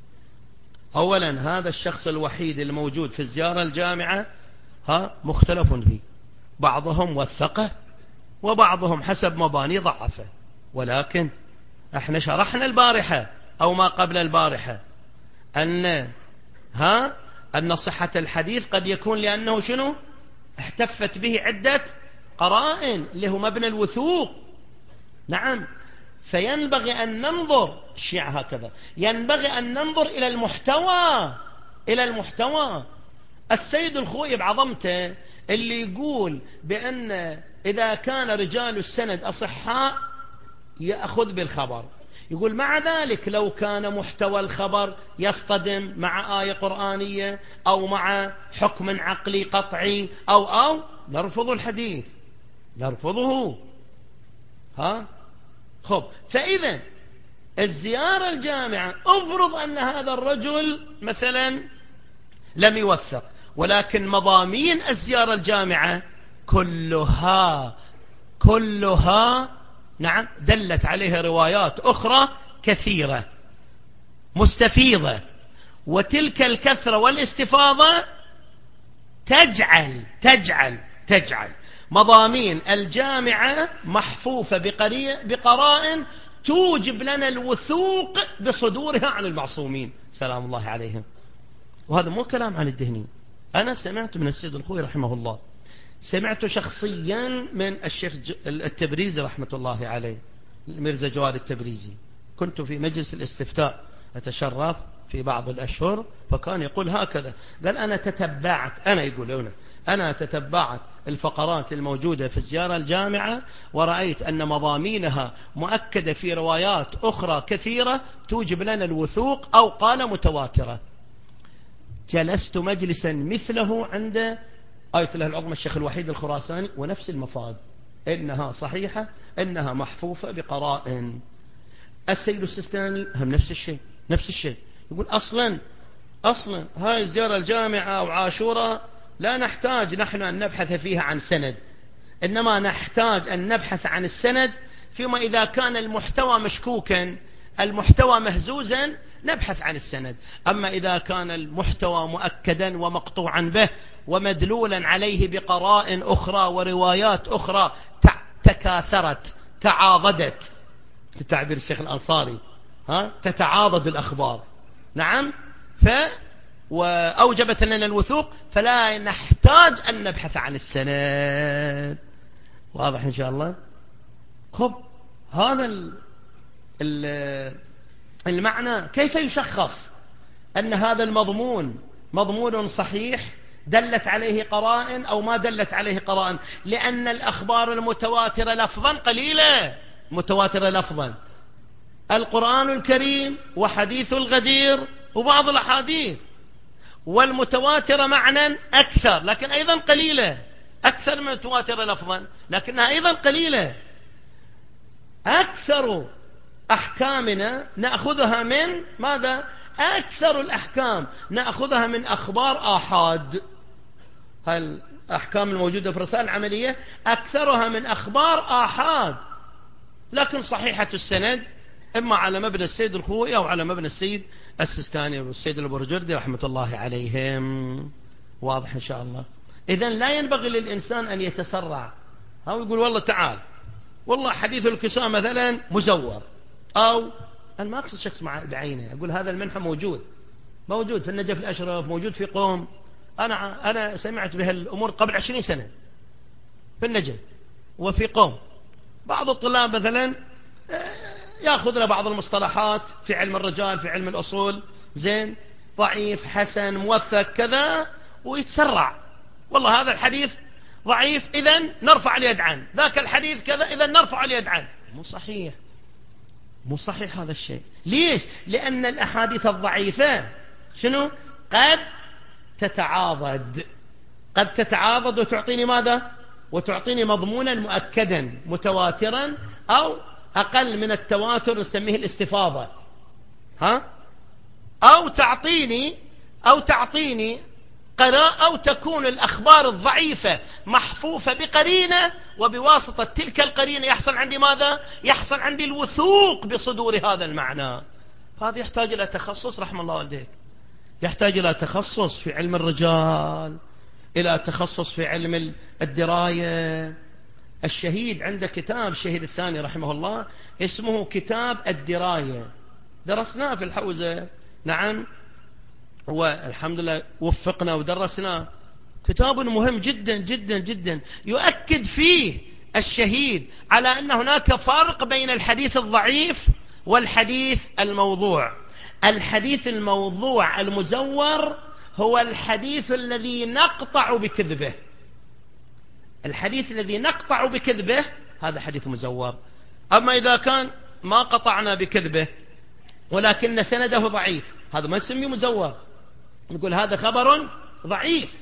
أولا هذا الشخص الوحيد الموجود في الزيارة الجامعة ها مختلف فيه، بعضهم وثقه وبعضهم حسب مباني ضعفه، ولكن احنا شرحنا البارحة أو ما قبل البارحة أن ها أن صحة الحديث قد يكون لأنه شنو احتفت به عدة قرائن اللي هو مبنى الوثوق، نعم. فينبغي أن ننظر، الشيعة هكذا، ينبغي أن ننظر إلى المحتوى، إلى المحتوى. السيد الخوئي بعظمته اللي يقول بأن إذا كان رجال السند أصحاء يأخذ بالخبر، يقول مع ذلك لو كان محتوى الخبر يصطدم مع آية قرآنية أو مع حكم عقلي قطعي أو أو نرفض الحديث، نرفضه. ها خب، فإذا الزيارة الجامعة افرض أن هذا الرجل مثلا لم يوثق، ولكن مضامين الزيارة الجامعة كلها كلها نعم دلت عليها روايات أخرى كثيرة مستفيضة، وتلك الكثرة والاستفاضة تجعل تجعل تجعل مضامين الجامعة محفوفة بقرائن توجب لنا الوثوق بصدورها عن المعصومين سلام الله عليهم. وهذا مو كلام عن الدهني، أنا سمعت من السيد الخوئي رحمه الله، سمعت شخصيا من الشيخ التبريزي رحمة الله عليه، الميرزا جواد التبريزي، كنت في مجلس الاستفتاء أتشرف في بعض الأشهر، فكان يقول هكذا، قال أنا تتبعت، أنا يقول هنا أنا تتبعت الفقرات الموجودة في الزيارة الجامعة ورأيت أن مضامينها مؤكدة في روايات أخرى كثيرة توجب لنا الوثوق، أو قال متواترة. جلست مجلسا مثله عند آية الله العظمى الشيخ الوحيد الخراساني، ونفس المفاد، إنها صحيحة، إنها محفوفة بقرائن. السيد السيستاني هم نفس الشيء نفس الشيء يقول أصلا أصلا هاي الزيارة الجامعة أو عاشورة لا نحتاج نحن أن نبحث فيها عن سند، إنما نحتاج أن نبحث عن السند فيما إذا كان المحتوى مشكوكا، المحتوى مهزوزا، نبحث عن السند. أما إذا كان المحتوى مؤكدا ومقطوعا به ومدلولا عليه بقرائن أخرى وروايات أخرى تكاثرت تعاضدت، تعبير الشيخ الأنصاري، ها تتعاضد الأخبار، نعم، ف وأوجبت لنا الوثوق، فلا نحتاج أن نبحث عن السند. واضح إن شاء الله. خب، هذا ال ال المعنى كيف يشخص أن هذا المضمون مضمون صحيح دلت عليه قرائن أو ما دلت عليه قرائن؟ لأن الأخبار المتواترة لفظا قليلة، متواترة لفظا القرآن الكريم وحديث الغدير وبعض الأحاديث، والمتواترة معنى أكثر لكن أيضا قليلة، أكثر من المتواترة لفظا لكنها أيضا قليلة. أكثر أحكامنا نأخذها من ماذا؟ أكثر الأحكام نأخذها من أخبار آحاد. الأحكام الموجودة في الرسائل العملية أكثرها من أخبار آحاد لكن صحيحة السند إما على مبنى السيد الخوئي أو على مبنى السيد السستاني والسيد البرجردي رحمة الله عليهم. واضح إن شاء الله. إذن لا ينبغي للإنسان أن يتسرع أو يقول والله تعال والله حديث الكساء مثلا مزور، أو أنا ما أقصد شخص بعينه، أقول هذا المنحى موجود موجود في النجف الأشرف، موجود في قوم. أنا أنا سمعت بهالأمور قبل عشرين سنة في النجف وفي قوم. بعض الطلاب مثلا يأخذ له بعض المصطلحات في علم الرجال في علم الأصول، زين ضعيف حسن موثق كذا، ويتسرع والله هذا الحديث ضعيف إذن نرفع اليد عنه، ذاك الحديث كذا إذن نرفع اليد عنه. مو صحيح، مو صحيح هذا الشيء. ليش؟ لأن الأحاديث الضعيفة شنو؟ قد تتعاضد، قد تتعاضد وتعطيني ماذا؟ وتعطيني مضمونا مؤكدا متواترا أو أقل من التواتر نسميه الاستفاضة، ها؟ أو تعطيني أو تعطيني قراءة، أو تكون الأخبار الضعيفة محفوفة بقرينة، وبواسطة تلك القرينة يحصل عندي ماذا؟ يحصل عندي الوثوق بصدور هذا المعنى. فهذا يحتاج إلى تخصص رحم الله والديك، يحتاج إلى تخصص في علم الرجال، إلى تخصص في علم الدراية. الشهيد عنده كتاب، الشهيد الثاني رحمه الله، اسمه كتاب الدراية، درسناه في الحوزة، نعم، والحمد لله وفقنا ودرسناه. كتاب مهم جدا جدا جدا، يؤكد فيه الشهيد على أن هناك فرق بين الحديث الضعيف والحديث الموضوع. الحديث الموضوع المزور هو الحديث الذي نقطع بكذبه، الحديث الذي نقطع بكذبه هذا حديث مزور. أما إذا كان ما قطعنا بكذبه ولكن سنده ضعيف، هذا ما نسميه مزور، نقول هذا خبر ضعيف.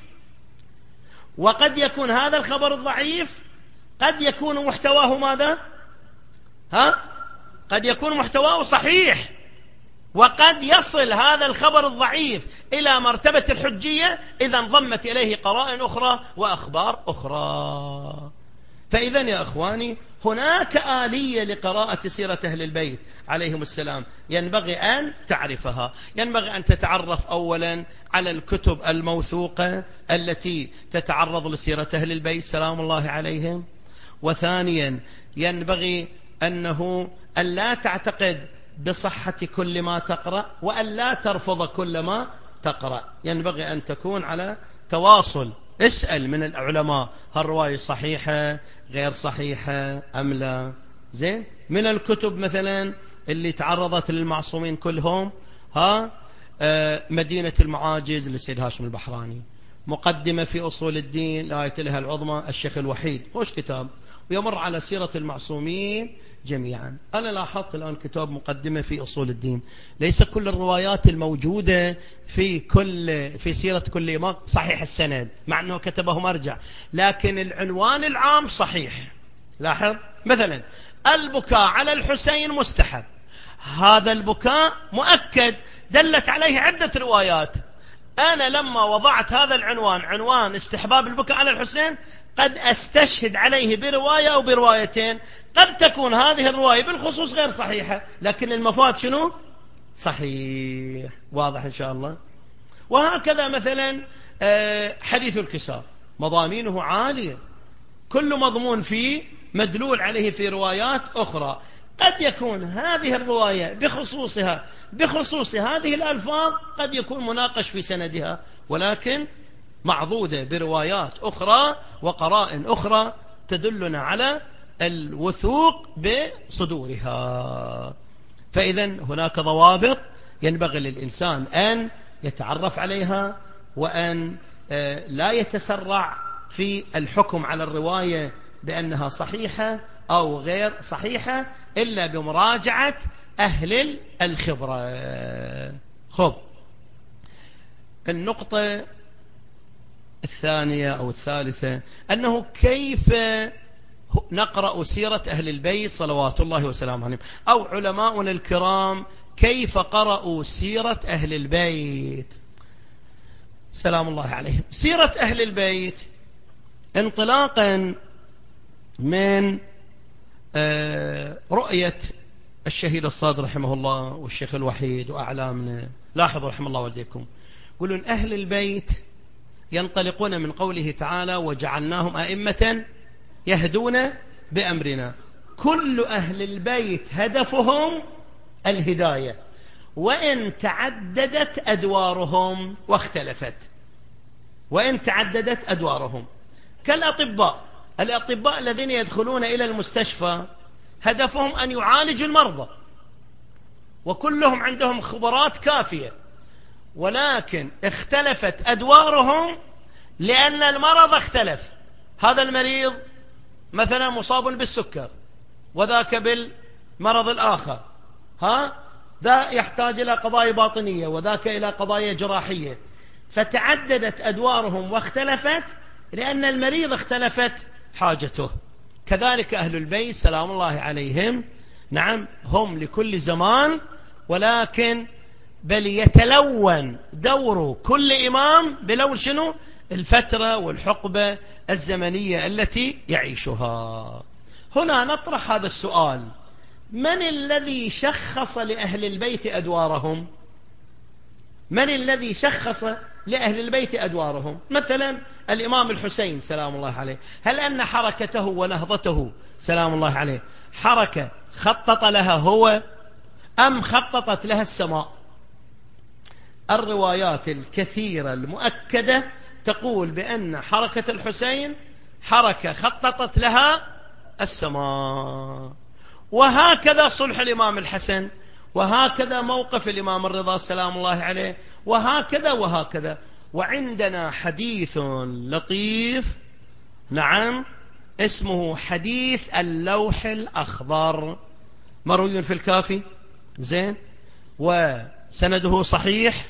وقد يكون هذا الخبر الضعيف قد يكون محتواه ماذا؟ ها؟ قد يكون محتواه صحيح، وقد يصل هذا الخبر الضعيف إلى مرتبة الحجية إذا انضمت إليه قرائن أخرى وأخبار أخرى. فإذا يا أخواني هناك آلية لقراءة سيرة أهل البيت عليهم السلام ينبغي أن تعرفها. ينبغي أن تتعرف أولا على الكتب الموثوقة التي تتعرض لسيرة أهل البيت سلام الله عليهم. وثانيا ينبغي أنه أن لا تعتقد بصحة كل ما تقرأ وأن لا ترفض كل ما تقرأ. ينبغي أن تكون على تواصل، اسأل من العلماء هل الرواية صحيحة غير صحيحة أم لا. زين، من الكتب مثلا اللي تعرضت للمعصومين كلهم، ها آه مدينة المعاجز للسيد هاشم البحراني، مقدمة في أصول الدين لآية لها العظمى الشيخ الوحيد، خوش كتاب، ويمر على سيرة المعصومين جميعا. أنا لاحظت الآن كتاب مقدمة في أصول الدين، ليس كل الروايات الموجودة في كل في سيرة كل إمام صحيح السند مع أنه كتبه مرجع، لكن العنوان العام صحيح. لاحظ مثلا البكاء على الحسين مستحب، هذا البكاء مؤكد دلت عليه عدة روايات. أنا لما وضعت هذا العنوان عنوان استحباب البكاء على الحسين قد أستشهد عليه برواية أو بروايتين، قد تكون هذه الرواية بالخصوص غير صحيحة لكن المفاد شنو؟ صحيح. واضح إن شاء الله. وهكذا مثلا حديث الكساء مضامينه عالية، كل مضمون فيه مدلول عليه في روايات أخرى. قد يكون هذه الرواية بخصوصها بخصوص هذه الألفاظ قد يكون مناقش في سندها، ولكن معضودة بروايات أخرى وقرائن أخرى تدلنا على الوثوق بصدورها. فإذا هناك ضوابط ينبغي للإنسان أن يتعرف عليها، وأن لا يتسرع في الحكم على الرواية بأنها صحيحة أو غير صحيحة إلا بمراجعة أهل الخبرة. خب، النقطة الثانية أو الثالثة أنه كيف نقرأ سيرة أهل البيت صلوات الله وسلامه عليهم، أو علماؤنا الكرام كيف قرأوا سيرة أهل البيت سلام الله عليهم. سيرة أهل البيت انطلاقا من رؤية الشهيد الصادق رحمه الله والشيخ الوحيد وأعلامنا، لاحظوا رحمه الله والديكم، يقولون أهل البيت ينطلقون من قوله تعالى وجعلناهم أئمة يهدون بأمرنا. كل أهل البيت هدفهم الهداية، وإن تعددت أدوارهم واختلفت، وإن تعددت أدوارهم كالأطباء. الأطباء الذين يدخلون إلى المستشفى هدفهم أن يعالجوا المرضى، وكلهم عندهم خبرات كافية، ولكن اختلفت أدوارهم لأن المرض اختلف. هذا المريض مثلا مصاب بالسكر، وذاك بالمرض الآخر، ها ذا يحتاج إلى قضايا باطنية، وذاك إلى قضايا جراحية، فتعددت أدوارهم واختلفت لأن المريض اختلفت حاجته. كذلك أهل البيت سلام الله عليهم، نعم هم لكل زمان، ولكن بل يتلون دور كل إمام بلون شنو؟ الفترة والحقبة الزمنية التي يعيشها. هنا نطرح هذا السؤال: من الذي شخص لأهل البيت أدوارهم؟ من الذي شخص لأهل البيت أدوارهم؟ مثلا الإمام الحسين سلام الله عليه، هل أن حركته ونهضته سلام الله عليه حركة خطط لها هو أم خططت لها السماء؟ الروايات الكثيرة المؤكدة تقول بأن حركة الحسين حركة خططت لها السماء. وهكذا صلح الإمام الحسن، وهكذا موقف الإمام الرضا سلام الله عليه، وهكذا وهكذا. وعندنا حديث لطيف، نعم، اسمه حديث اللوح الأخضر، مروي في الكافي، زين، وسنده صحيح،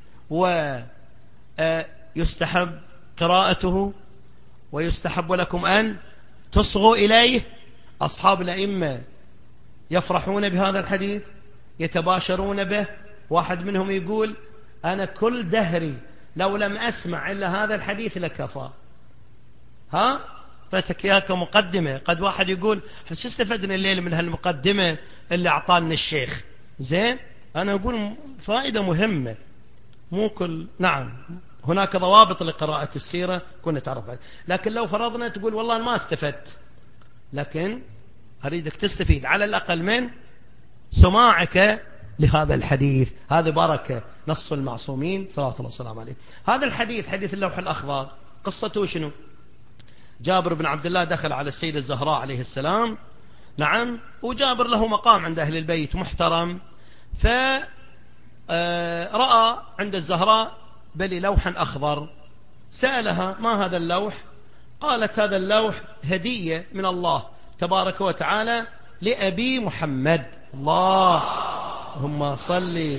ويستحب قراءته، ويستحب لكم أن تصغوا إليه. أصحاب الأئمة يفرحون بهذا الحديث، يتباشرون به. واحد منهم يقول: أنا كل دهري لو لم أسمع إلا هذا الحديث لكفى. ها فاتك إياك مقدمة. قد واحد يقول: شو استفدنا الليل من هالمقدمة اللي أعطانا الشيخ؟ زين، أنا أقول فائدة مهمة، مو كل. نعم هناك ضوابط لقراءة السيرة كنا تعرف عليها، لكن لو فرضنا تقول والله ما استفدت، لكن أريدك تستفيد على الأقل من سماعك لهذا الحديث. هذا بركة نص المعصومين صلوات الله وسلامه عليه. هذا الحديث حديث اللوح الأخضر قصته شنو؟ جابر بن عبد الله دخل على السيدة الزهراء عليه السلام، نعم، وجابر له مقام عند أهل البيت محترم، فرأى عند الزهراء بل لوحا أخضر، سألها: ما هذا اللوح؟ قالت: هذا اللوح هدية من الله تبارك وتعالى لأبي محمد. اللهم صل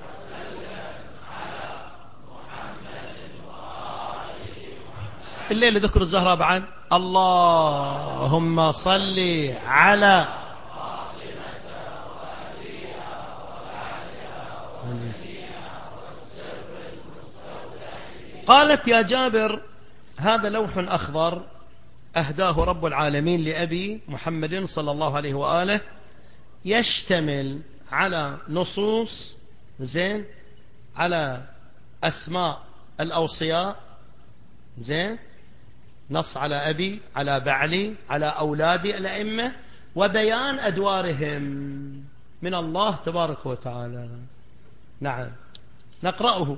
الليلة ذكر الزهراء بعد. اللهم صل على قالت: يا جابر، هذا لوح أخضر أهداه رب العالمين لأبي محمد صلى الله عليه وآله، يشتمل على نصوص، زين، على أسماء الأوصياء، زين، نص على أبي، على بعلي، على أولادي الأئمة، وبيان أدوارهم من الله تبارك وتعالى. نعم نقرأه.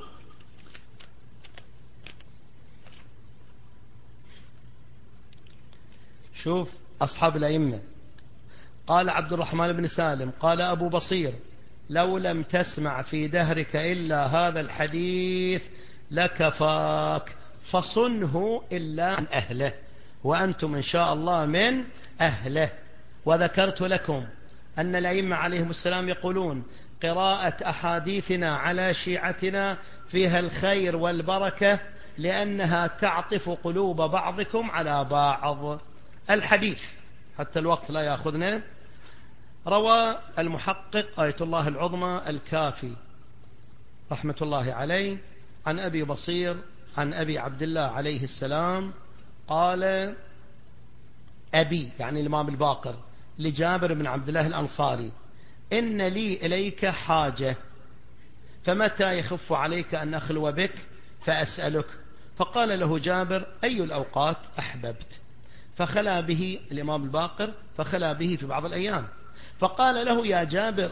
شوف أصحاب الأئمة. قال عبد الرحمن بن سالم قال أبو بصير لو لم تسمع في دهرك إلا هذا الحديث لكفاك، فصنه إلا عن أهله، وأنتم إن شاء الله من أهله. وذكرت لكم أن الأئمة عليهم السلام يقولون قراءة أحاديثنا على شيعتنا فيها الخير والبركة، لأنها تعطف قلوب بعضكم على بعض. الحديث حتى الوقت لا يأخذنا. روى المحقق آية الله العظمى الكافي رحمة الله عليه عن أبي بصير عن أبي عبد الله عليه السلام قال أبي، يعني الإمام الباقر، لجابر بن عبد الله الأنصاري: إن لي إليك حاجة، فمتى يخف عليك أن أخلو بك فأسألك؟ فقال له جابر: أي الأوقات أحببت؟ فخلا به الإمام الباقر، فخلا به في بعض الأيام، فقال له: يا جابر،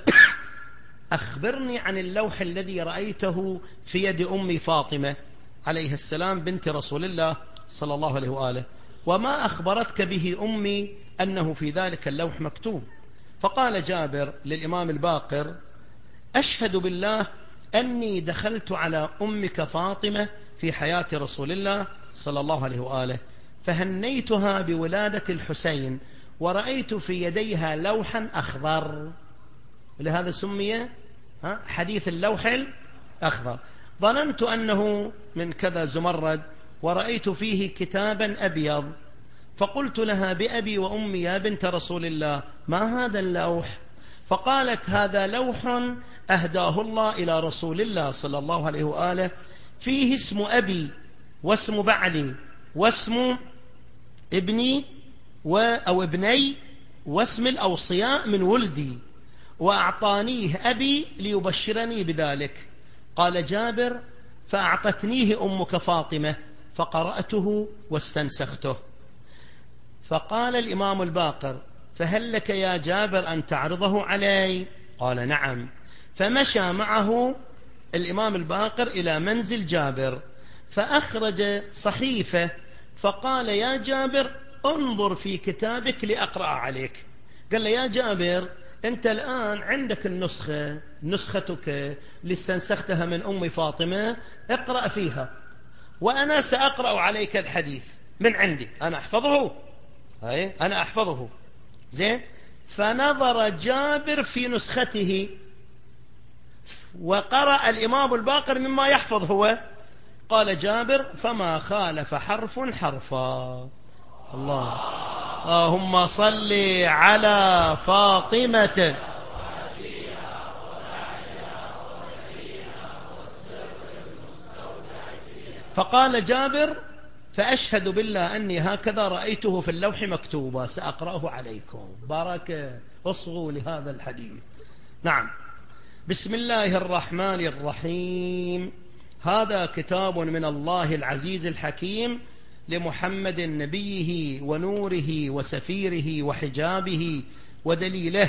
أخبرني عن اللوح الذي رأيته في يد أم فاطمة عليه السلام بنت رسول الله صلى الله عليه وآله، وما أخبرتك به أمي أنه في ذلك اللوح مكتوب؟ فقال جابر للإمام الباقر: أشهد بالله أني دخلت على أمك فاطمة في حياة رسول الله صلى الله عليه وآله، فهنيتها بولادة الحسين، ورأيت في يديها لوحا أخضر، لهذا سمي حديث اللوح الأخضر. ظننت أنه من كذا زمرد، ورأيت فيه كتابا أبيض، فقلت لها: بأبي وأمي يا بنت رسول الله، ما هذا اللوح؟ فقالت: هذا لوح أهداه الله إلى رسول الله صلى الله عليه وآله، فيه اسم أبي واسم بعلي واسم ابني أو ابني واسم الأوصياء من ولدي، وأعطانيه أبي ليبشرني بذلك. قال جابر: فأعطتنيه أمك فاطمة، فقرأته واستنسخته. فقال الإمام الباقر: فهل لك يا جابر أن تعرضه علي؟ قال: نعم. فمشى معه الإمام الباقر إلى منزل جابر، فأخرج صحيفة، فقال: يا جابر، انظر في كتابك لأقرأ عليك. قال له: يا جابر، أنت الآن عندك النسخة، نسختك اللي استنسختها من أم فاطمة، اقرأ فيها، وأنا سأقرأ عليك الحديث من عندي، أنا أحفظه، هاي أنا أحفظه زين. فنظر جابر في نسخته، وقرأ الإمام الباقر مما يحفظ هو. قال جابر: فما خالف حرف حرفا. الله، اللهم صل على فاطمة. فقال جابر: فأشهد بالله أني هكذا رأيته في اللوح مكتوبا، سأقرأه عليكم. بركة، اصغوا لهذا الحديث. نعم. بسم الله الرحمن الرحيم. هذا كتاب من الله العزيز الحكيم لمحمد نبيه ونوره وسفيره وحجابه ودليله،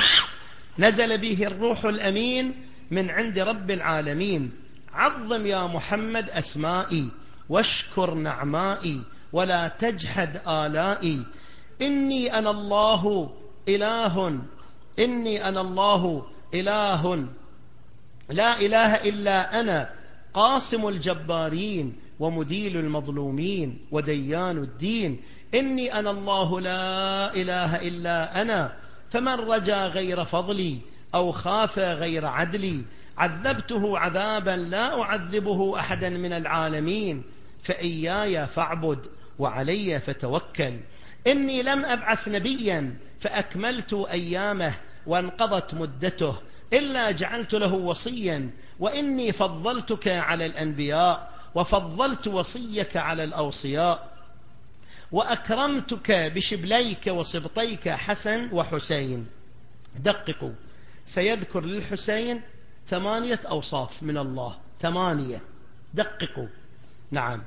نزل به الروح الأمين من عند رب العالمين. عظم يا محمد أسمائي، واشكر نعمائي، ولا تجحد آلائي. إني أنا الله إله، إني أنا الله إله، لا إله إلا أنا، قاسم الجبارين ومديل المظلومين وديان الدين. إني أنا الله لا إله إلا أنا، فمن رجا غير فضلي أو خاف غير عدلي عذبته عذابا لا أعذبه أحدا من العالمين، فإياي فاعبد وعلي فتوكل. إني لم أبعث نبيا فأكملت أيامه وانقضت مدته، إلا جعلت له وصيا، وإني فضلتك على الأنبياء، وفضلت وصيك على الأوصياء، وأكرمتك بشبليك وصبطيك حسن وحسين. دققوا، سيذكر للحسين ثمانية أوصاف من الله، ثمانية، دققوا. نعم.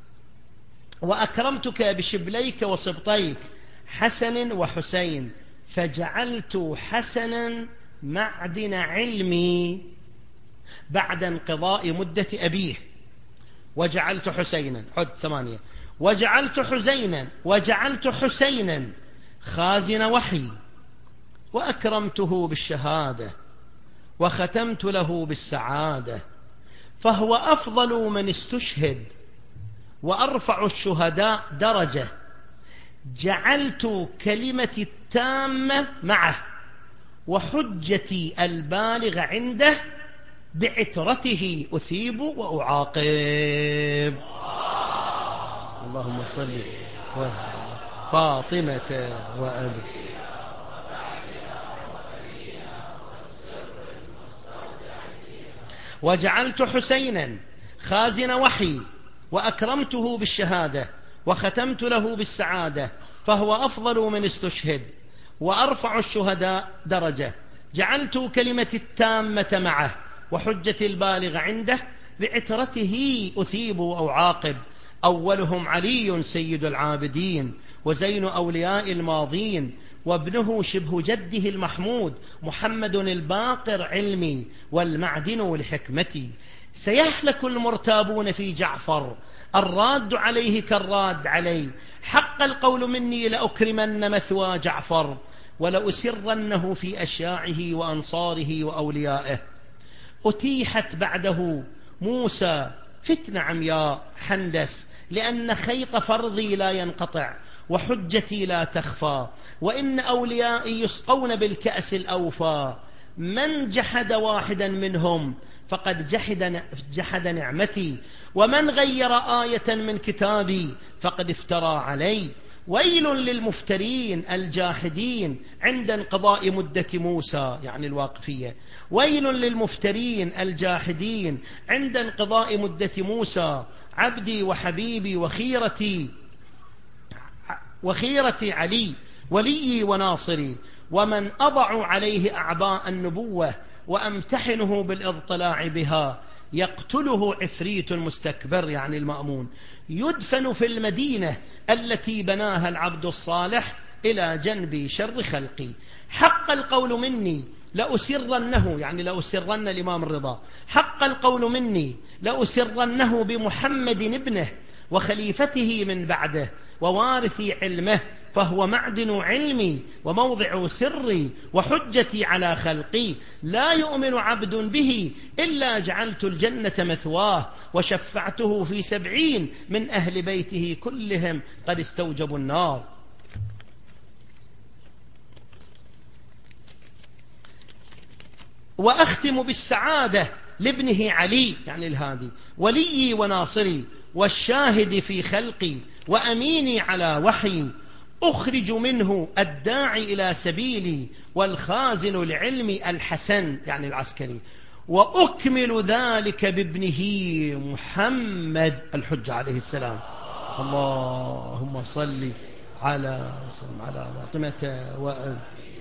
وأكرمتك بشبليك وصبطيك حسن وحسين، فجعلت حسنا معدن علمي بعد انقضاء مدة أبيه، وجعلت حسينا، عد ثمانية، وجعلت حسينا وجعلت حسينا خازن وحي، وأكرمته بالشهادة، وختمت له بالسعادة فهو أفضل من استشهد وأرفع الشهداء درجة جعلت كلمتي التامة معه وحجتي البالغ عنده بعترته أثيب وأعاقب. اللهم صل وسلم فاطمة وأبي وجعلت حسينا خازن وحي وأكرمته بالشهادة وختمت له بالسعادة فهو أفضل من استشهد وأرفع الشهداء درجة جعلت كلمتي التامة معه وحجتي البالغ عنده بعترته أثيب أو عاقب. أولهم علي سيد العابدين وزين أولياء الماضين وابنه شبه جده المحمود محمد الباقر علمي والمعدن لحكمتي. سيهلك المرتابون في جعفر الراد عليه كالراد علي حق القول مني لأكرمن مثوى جعفر ولأسرنه في أشياعه وأنصاره وأوليائه. أتيحت بعده موسى فتنة عمياء حندس لأن خيط فرضي لا ينقطع وحجتي لا تخفى وإن أوليائي يسقون بالكأس الأوفى. من جحد واحدا منهم فقد جحد, جحد نعمتي ومن غير آية من كتابي فقد افترى علي. ويل للمفترين الجاحدين عند انقضاء مدة موسى يعني الواقفية. ويل للمفترين الجاحدين عند انقضاء مدة موسى عبدي وحبيبي وخيرتي وخيرتي علي ولي وناصري ومن أضع عليه أعباء النبوة وأمتحنه بالاضطلاع بها يقتله عفريت مستكبر يعني المأمون يدفن في المدينة التي بناها العبد الصالح إلى جنب شر خلقي. حق القول مني لأسرنه يعني لأسرن الإمام الرضا حق القول مني لأسرنه بمحمد ابنه وخليفته من بعده ووارث علمه فهو معدن علمي وموضع سري وحجتي على خلقي. لا يؤمن عبد به إلا جعلت الجنة مثواه وشفعته في سبعين من أهل بيته كلهم قد استوجبوا النار. وأختم بالسعادة لابنه علي يعني الهادي ولي وناصري والشاهد في خلقي وأميني على وحي أخرج منه الداعي إلى سبيلي والخازن العلم الحسن يعني العسكري وأكمل ذلك بابنه محمد الحجة عليه السلام. اللهم صل على وسلم على فاطمة وأبي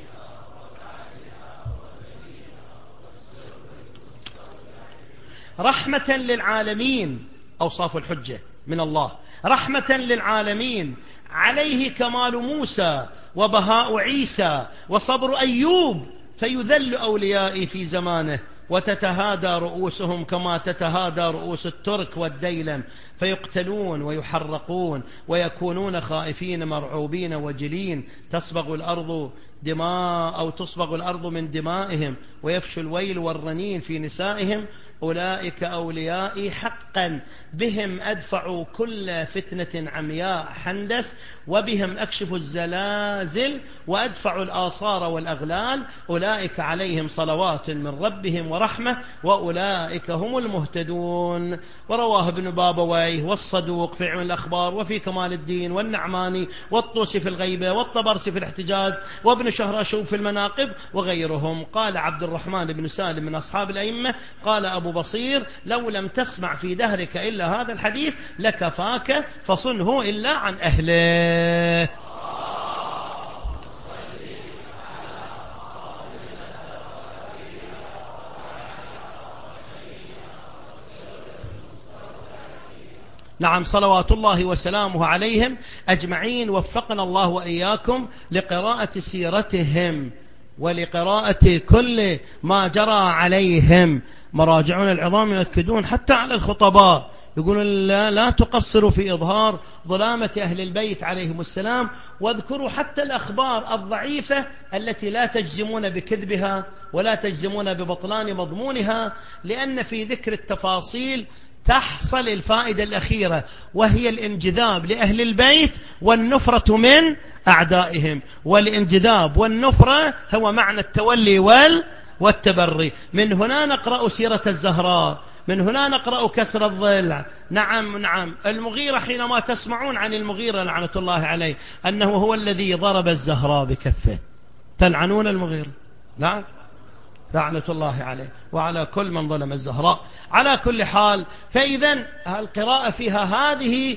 رحمة للعالمين. أوصاف الحجة من الله رحمة للعالمين عليه كمال موسى وبهاء عيسى وصبر أيوب فيذل أوليائي في زمانه وتتهادى رؤوسهم كما تتهادى رؤوس الترك والديلم فيقتلون ويحرقون ويكونون خائفين مرعوبين وجلين تصبغ الأرض دماء أو تصبغ الأرض من دمائهم ويفشو الويل والرنين في نسائهم. أولئك أوليائي حقا بهم أدفع كل فتنة عمياء حندس وبهم أكشف الزلازل وأدفع الآصار والأغلال. أولئك عليهم صلوات من ربهم ورحمة وأولئك هم المهتدون. ورواه ابن بابويه والصدوق في علم الأخبار وفي كمال الدين والنعماني والطوسي في الغيبة والطبرسي في الاحتجاج وابن شهراشوب في المناقب وغيرهم. قال عبد الرحمن بن سالم من أصحاب الأئمة قال أبو بصير لو لم تسمع في دهرك إلا هذا الحديث لكفاك فصنه إلا عن أهله. نعم صلوات الله وسلامه عليهم أجمعين. وفقنا الله وإياكم لقراءة سيرتهم ولقراءة كل ما جرى عليهم. مراجعون العظام يؤكدون حتى على الخطباء يقولون لا, لا تقصروا في إظهار ظلامة أهل البيت عليهم السلام، واذكروا حتى الأخبار الضعيفة التي لا تجزمون بكذبها ولا تجزمون ببطلان مضمونها، لأن في ذكر التفاصيل تحصل الفائدة الأخيرة، وهي الانجذاب لأهل البيت والنفرة من أعدائهم. والانجذاب والنفرة هو معنى التولي وال والتبري. من هنا نقرأ سيرة الزهراء، من هنا نقرأ كسر الضلع. نعم نعم المغيرة، حينما تسمعون عن المغيرة لعنة الله عليه أنه هو الذي ضرب الزهراء بكفه، تلعنون المغيرة؟ نعم لعنة الله عليه وعلى كل من ظلم الزهراء. على كل حال، فإذا القراءة فيها هذه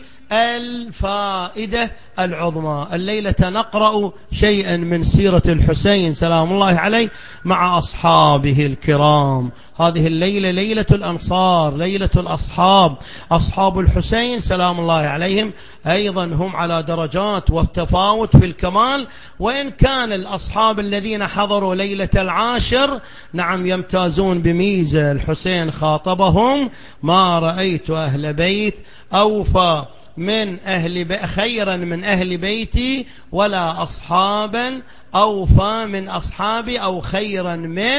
الفائدة العظمى. الليلة نقرأ شيئا من سيرة الحسين سلام الله عليه مع أصحابه الكرام. هذه الليلة ليلة الأنصار، ليلة الأصحاب. أصحاب الحسين سلام الله عليهم أيضا هم على درجات وتفاوت في الكمال، وإن كان الأصحاب الذين حضروا ليلة العاشر نعم يمتازون بميزة. الحسين خاطبهم: ما رأيت أهل بيت أوفى من أهل بي... خيرا من أهل بيتي، ولا أصحابا أوفى من أصحابي أو خيرا من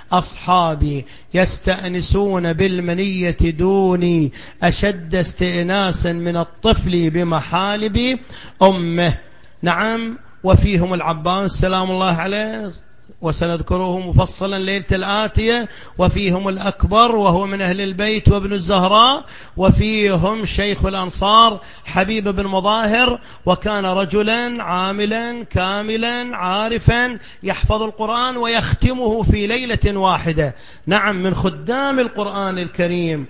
أصحابي، يستأنسون بالمنية دوني أشد استئناسا من الطفل بمحالب أمه. نعم، وفيهم العباس سلام الله عليه وسنذكره مفصلا ليلة الآتية، وفيهم الأكبر وهو من أهل البيت وابن الزهراء، وفيهم شيخ الأنصار حبيب بن مظاهر، وكان رجلا عاملا كاملا عارفا يحفظ القرآن ويختمه في ليلة واحدة. نعم، من خدام القرآن الكريم.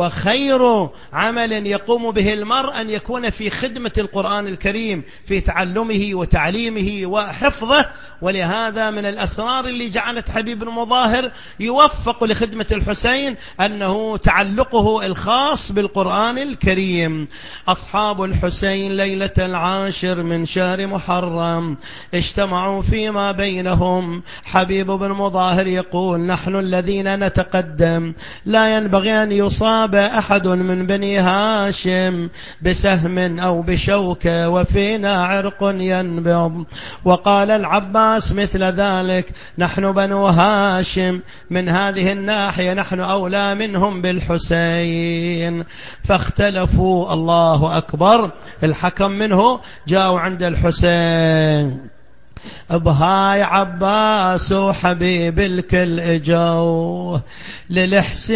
وخير عمل يقوم به المرء أن يكون في خدمة القرآن الكريم، في تعلمه وتعليمه وحفظه. ولهذا من الأسرار اللي جعلت حبيب بن مظاهر يوفق لخدمة الحسين أنه تعلقه الخاص بالقرآن الكريم. أصحاب الحسين ليلة العاشر من شهر محرم اجتمعوا فيما بينهم. حبيب بن مظاهر يقول: نحن الذين نتقدم لا ينبغي أن يصاب أحد من بني هاشم بسهم أو بشوكة، وفينا عرق ينبض. وقال العباس مثل ذلك: نحن بنو هاشم من هذه الناحية نحن أولى منهم بالحسين. فاختلفوا. الله أكبر. الحكم منه جاءوا عند الحسين: بهاي عباس وحبيب الكل اجوا للحسين،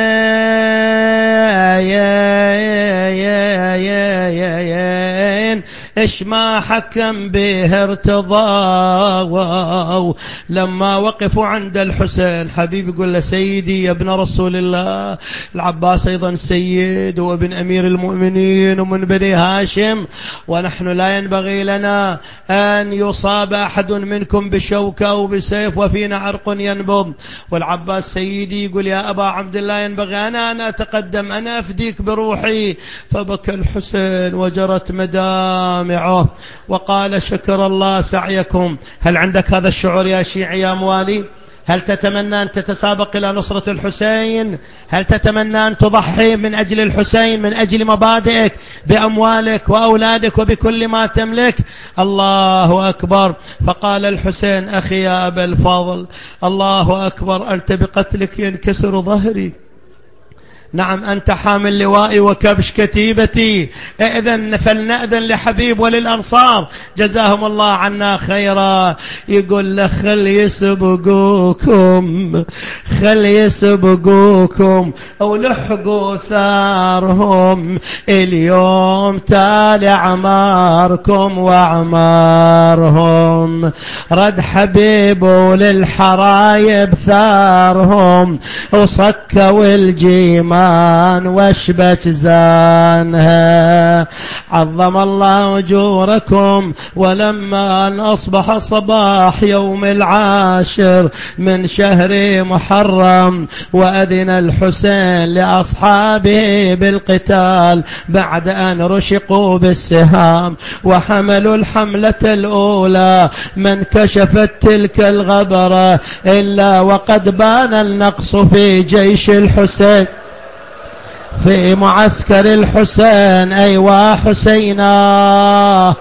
ايش ما حكم به ارتضاوا. لما وقفوا عند الحسين حبيب يقول له: سيدي يا ابن رسول الله. العباس ايضا سيد وابن امير المؤمنين ومن بني هاشم، ونحن لا ينبغي لنا ان يصاب أحد منكم بشوكة أو بسيف وفينا عرق ينبض. والعباس سيدي يقول: يا أبا عبد الله ينبغي أنا أن أتقدم، أنا أفديك بروحي. فبكى الحسين وجرت مدامعه وقال: شكر الله سعيكم. هل عندك هذا الشعور يا شيعي يا موالي؟ هل تتمنى أن تتسابق إلى نصرة الحسين؟ هل تتمنى أن تضحي من أجل الحسين، من أجل مبادئك، بأموالك وأولادك وبكل ما تملك؟ الله أكبر. فقال الحسين: أخي يا أبا الفضل، الله أكبر، أنت بقتلك ينكسر ظهري. نعم، أنت حامل لوائي وكبش كتيبتي. إذن فلنأذن لحبيب وللأنصار جزاهم الله عنا خيرا. يقول له: خل يسبقوكم، خل يسبقوكم ولحقوا ثارهم، اليوم تالي أعماركم وأعمارهم. رد حبيب وللحرايب ثارهم، وصكوا الجيمان واشبت زانها. عظم الله أجوركم. ولما أن أصبح صباح يوم العاشر من شهر محرم، وأذن الحسين لأصحابه بالقتال بعد أن رشقوا بالسهام وحملوا الحملة الأولى، من كشفت تلك الغبرة إلا وقد بان النقص في جيش الحسين. في معسكر الحسين أيوا حسينا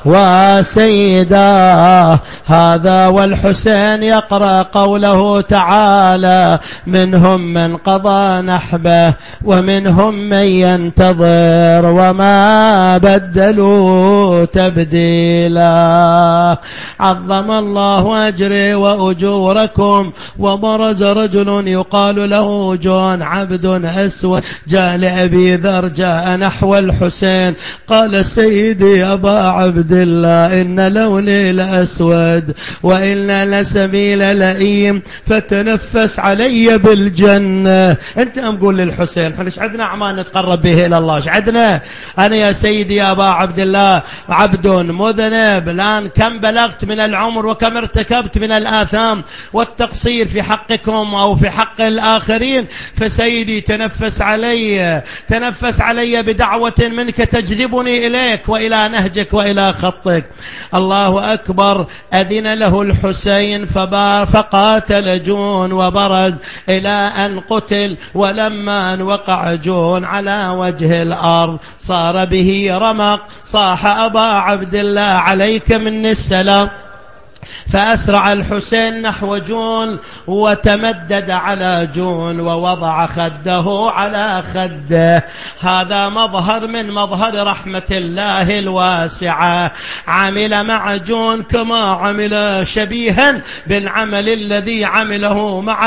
وسيدا. هذا والحسين يقرأ قوله تعالى: منهم من قضى نحبه ومنهم من ينتظر وما بدلوا تبديلا. عظم الله أجري وأجوركم. وبرز رجل يقال له جون عبد أسود، جاء لأبي ذر، جاء نحو الحسين، قال: سيدي أبا عبد الله، إن لوني لأسود وإن لسبيل لئيم، فتنفس علي بالجنة. أنت أم قول للحسين احنا ايش عندنا أعمال نتقرب به إلى الله؟ ايش عندنا؟ أنا يا سيدي يا أبا عبد الله عبد مذنب، الآن كم بلغت من العمر وكم ارتكبت من الآثام والتقصير في حقكم أو في حق الآخرين، فسيدي تنفس علي، تنفس علي بدعوة منك تجذبني إليك وإلى نهجك وإلى خطك. الله أكبر. أذن له الحسين فقاتل جون وبرز إلى أن قتل. ولما أن وقع جون على وجه الأرض صار به رمق، صاح: أبا عبد الله عليك مني السلام. فأسرع الحسين نحو جون وتمدد على جون ووضع خده على خده. هذا مظهر من مظهر رحمة الله الواسعة. عمل مع جون كما عمل شبيها بالعمل الذي عمله مع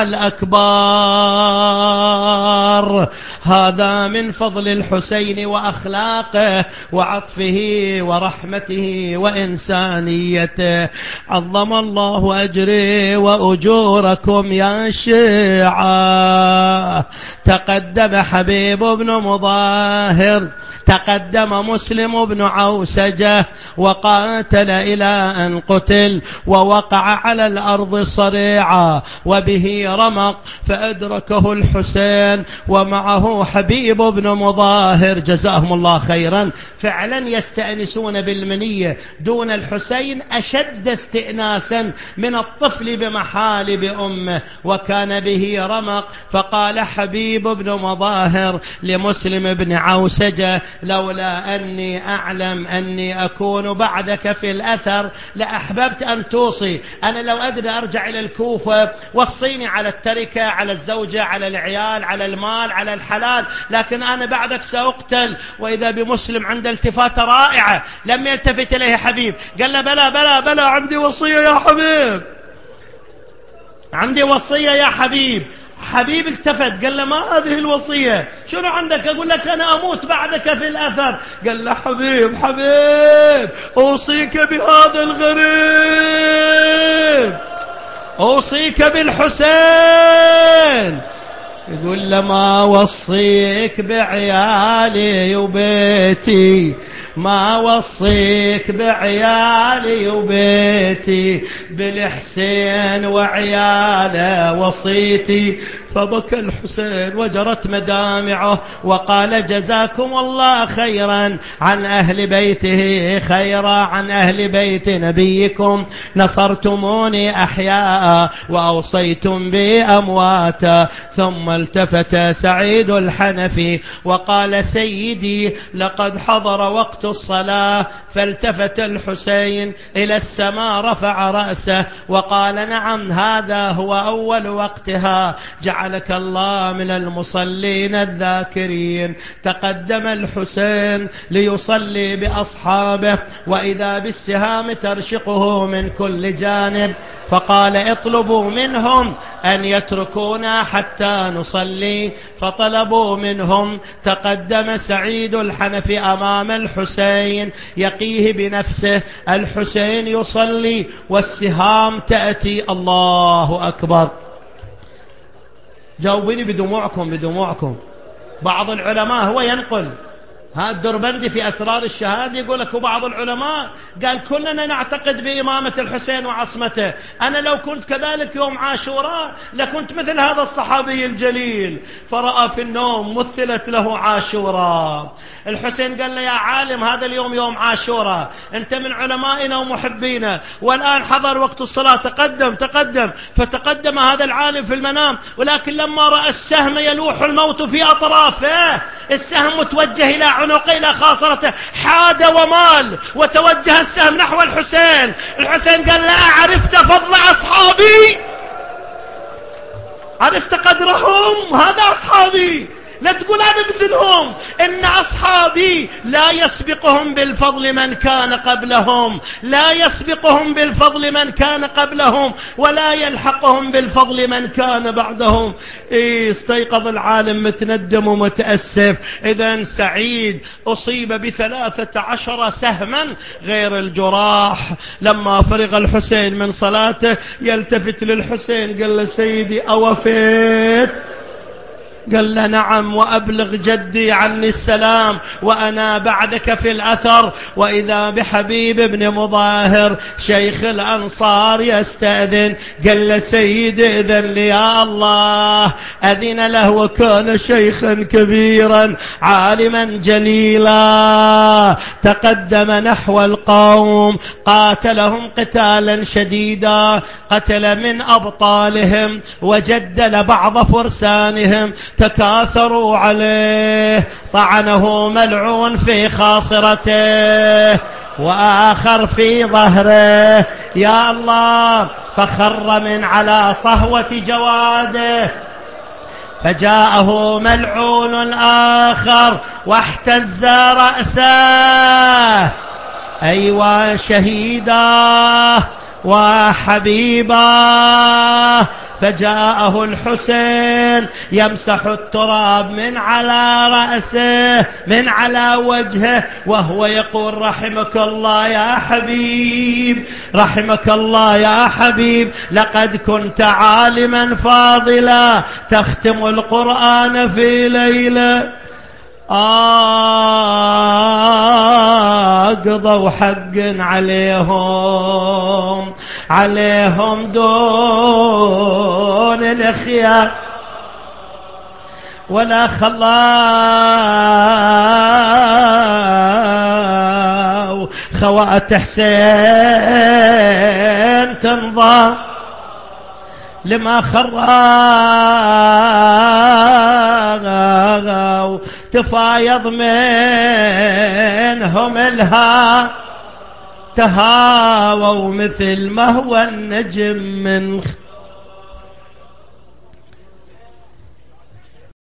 الأكبار. هذا من فضل الحسين وأخلاقه وعطفه ورحمته وإنسانيته. عظم الله أجري وأجوركم يا شيعة. تقدم حبيب بن مظاهر، تقدم مسلم بن عوسجة وقاتل إلى أن قتل ووقع على الأرض صريعا وبه رمق، فأدركه الحسين ومعه حبيب بن مظاهر جزاهم الله خيرا. فعلا يستأنسون بالمنية دون الحسين أشد استئناسا من الطفل بمحالب أمه. وكان به رمق، فقال حبيب بن مظاهر لمسلم بن عوسجة: لولا أني أعلم أني أكون بعدك في الأثر لأحببت أن توصي. أنا لو أدري أرجع إلى الكوفة وصيني على التركة، على الزوجة، على العيال، على المال، على الحلال، لكن أنا بعدك سأقتل. وإذا بمسلم عند التفاتة رائعة لم يلتفت إليه حبيب، قال له: بلا بلا بلا عندي وصية يا حبيب، عندي وصية يا حبيب. حبيب التفت قال له: ما هذه الوصية؟ شنو عندك؟ أقول لك أنا أموت بعدك في الأثر. قال له: حبيب حبيب أوصيك بهذا الغريب، أوصيك بالحسين. يقول له: ما وصيك بعيالي وبيتي، ما وصيك بعيالي وبيتي، بالحسين وعياله وصيتي. فبكى الحسين وجرت مدامعه وقال: جزاكم الله خيرا عن أهل بيته، خيرا عن أهل بيت نبيكم، نصرتموني أحياء وأوصيتم بي أمواتا. ثم التفت سعيد الحنفي وقال: سيدي لقد حضر وقت الصلاة. فالتفت الحسين إلى السماء، رفع رأسه وقال: نعم هذا هو أول وقتها، جعلك الله من المصلين الذاكرين. تقدم الحسين ليصلي بأصحابه وإذا بالسهام ترشقه من كل جانب، فقال: اطلبوا منهم أن يتركونا حتى نصلي. فطلبوا منهم. تقدم سعيد الحنفي أمام الحسين يقيه بنفسه. الحسين يصلي والسهام تأتي. الله أكبر. جاوبني بدموعكم بدموعكم. بعض العلماء هو ينقل هذا الدربندي في أسرار الشهادة يقول لك بعض العلماء قال كلنا نعتقد بإمامة الحسين وعصمته، أنا لو كنت كذلك يوم عاشوراء لكنت مثل هذا الصحابي الجليل. فرأى في النوم مثلت له عاشوراء. الحسين قال له يا عالم هذا اليوم يوم عاشوراء، أنت من علمائنا ومحبينا، والآن حضر وقت الصلاة، تقدم تقدم. فتقدم هذا العالم في المنام، ولكن لما رأى السهم يلوح الموت في أطرافه، السهم متوجه إلى عنقه إلى خاصرته، حاد ومال وتوجه السهم نحو الحسين. الحسين قال لا عرفت فضل أصحابي، عرفت قدرهم، هذا أصحابي، لا تقول أنا مثلهم، إن أصحابي لا يسبقهم بالفضل من كان قبلهم، لا يسبقهم بالفضل من كان قبلهم، ولا يلحقهم بالفضل من كان بعدهم. إيه استيقظ العالم متندم ومتأسف. إذن سعيد أصيب بثلاثة عشر سهما غير الجراح. لما فرغ الحسين من صلاته يلتفت للحسين قال له سيدي أوفيت؟ قال له نعم، وأبلغ جدي عني السلام وأنا بعدك في الأثر. وإذا بحبيب بن مظاهر شيخ الأنصار يستأذن، قال له سيد إذن لي يا الله. أذن له وكان شيخا كبيرا عالما جليلا. تقدم نحو القوم قاتلهم قتالا شديدا، قتل من أبطالهم وجدل بعض فرسانهم، تكاثروا عليه، طعنه ملعون في خاصرته وآخر في ظهره يا الله. فخر من على صهوة جواده، فجاءه ملعون الآخر واحتز رأسه، أيوة شهيدا وحبيبا. فجاءه الحسين يمسح التراب من على رأسه من على وجهه وهو يقول رحمك الله يا حبيب، رحمك الله يا حبيب، لقد كنت عالما فاضلا تختم القرآن في ليلة. آه قضوا حق عليهم عليهم دون الخيار، ولا خلاو خوات حسين تنظر لما خراو تفايض منهم الها، تهاووا مثل ما هو النجم من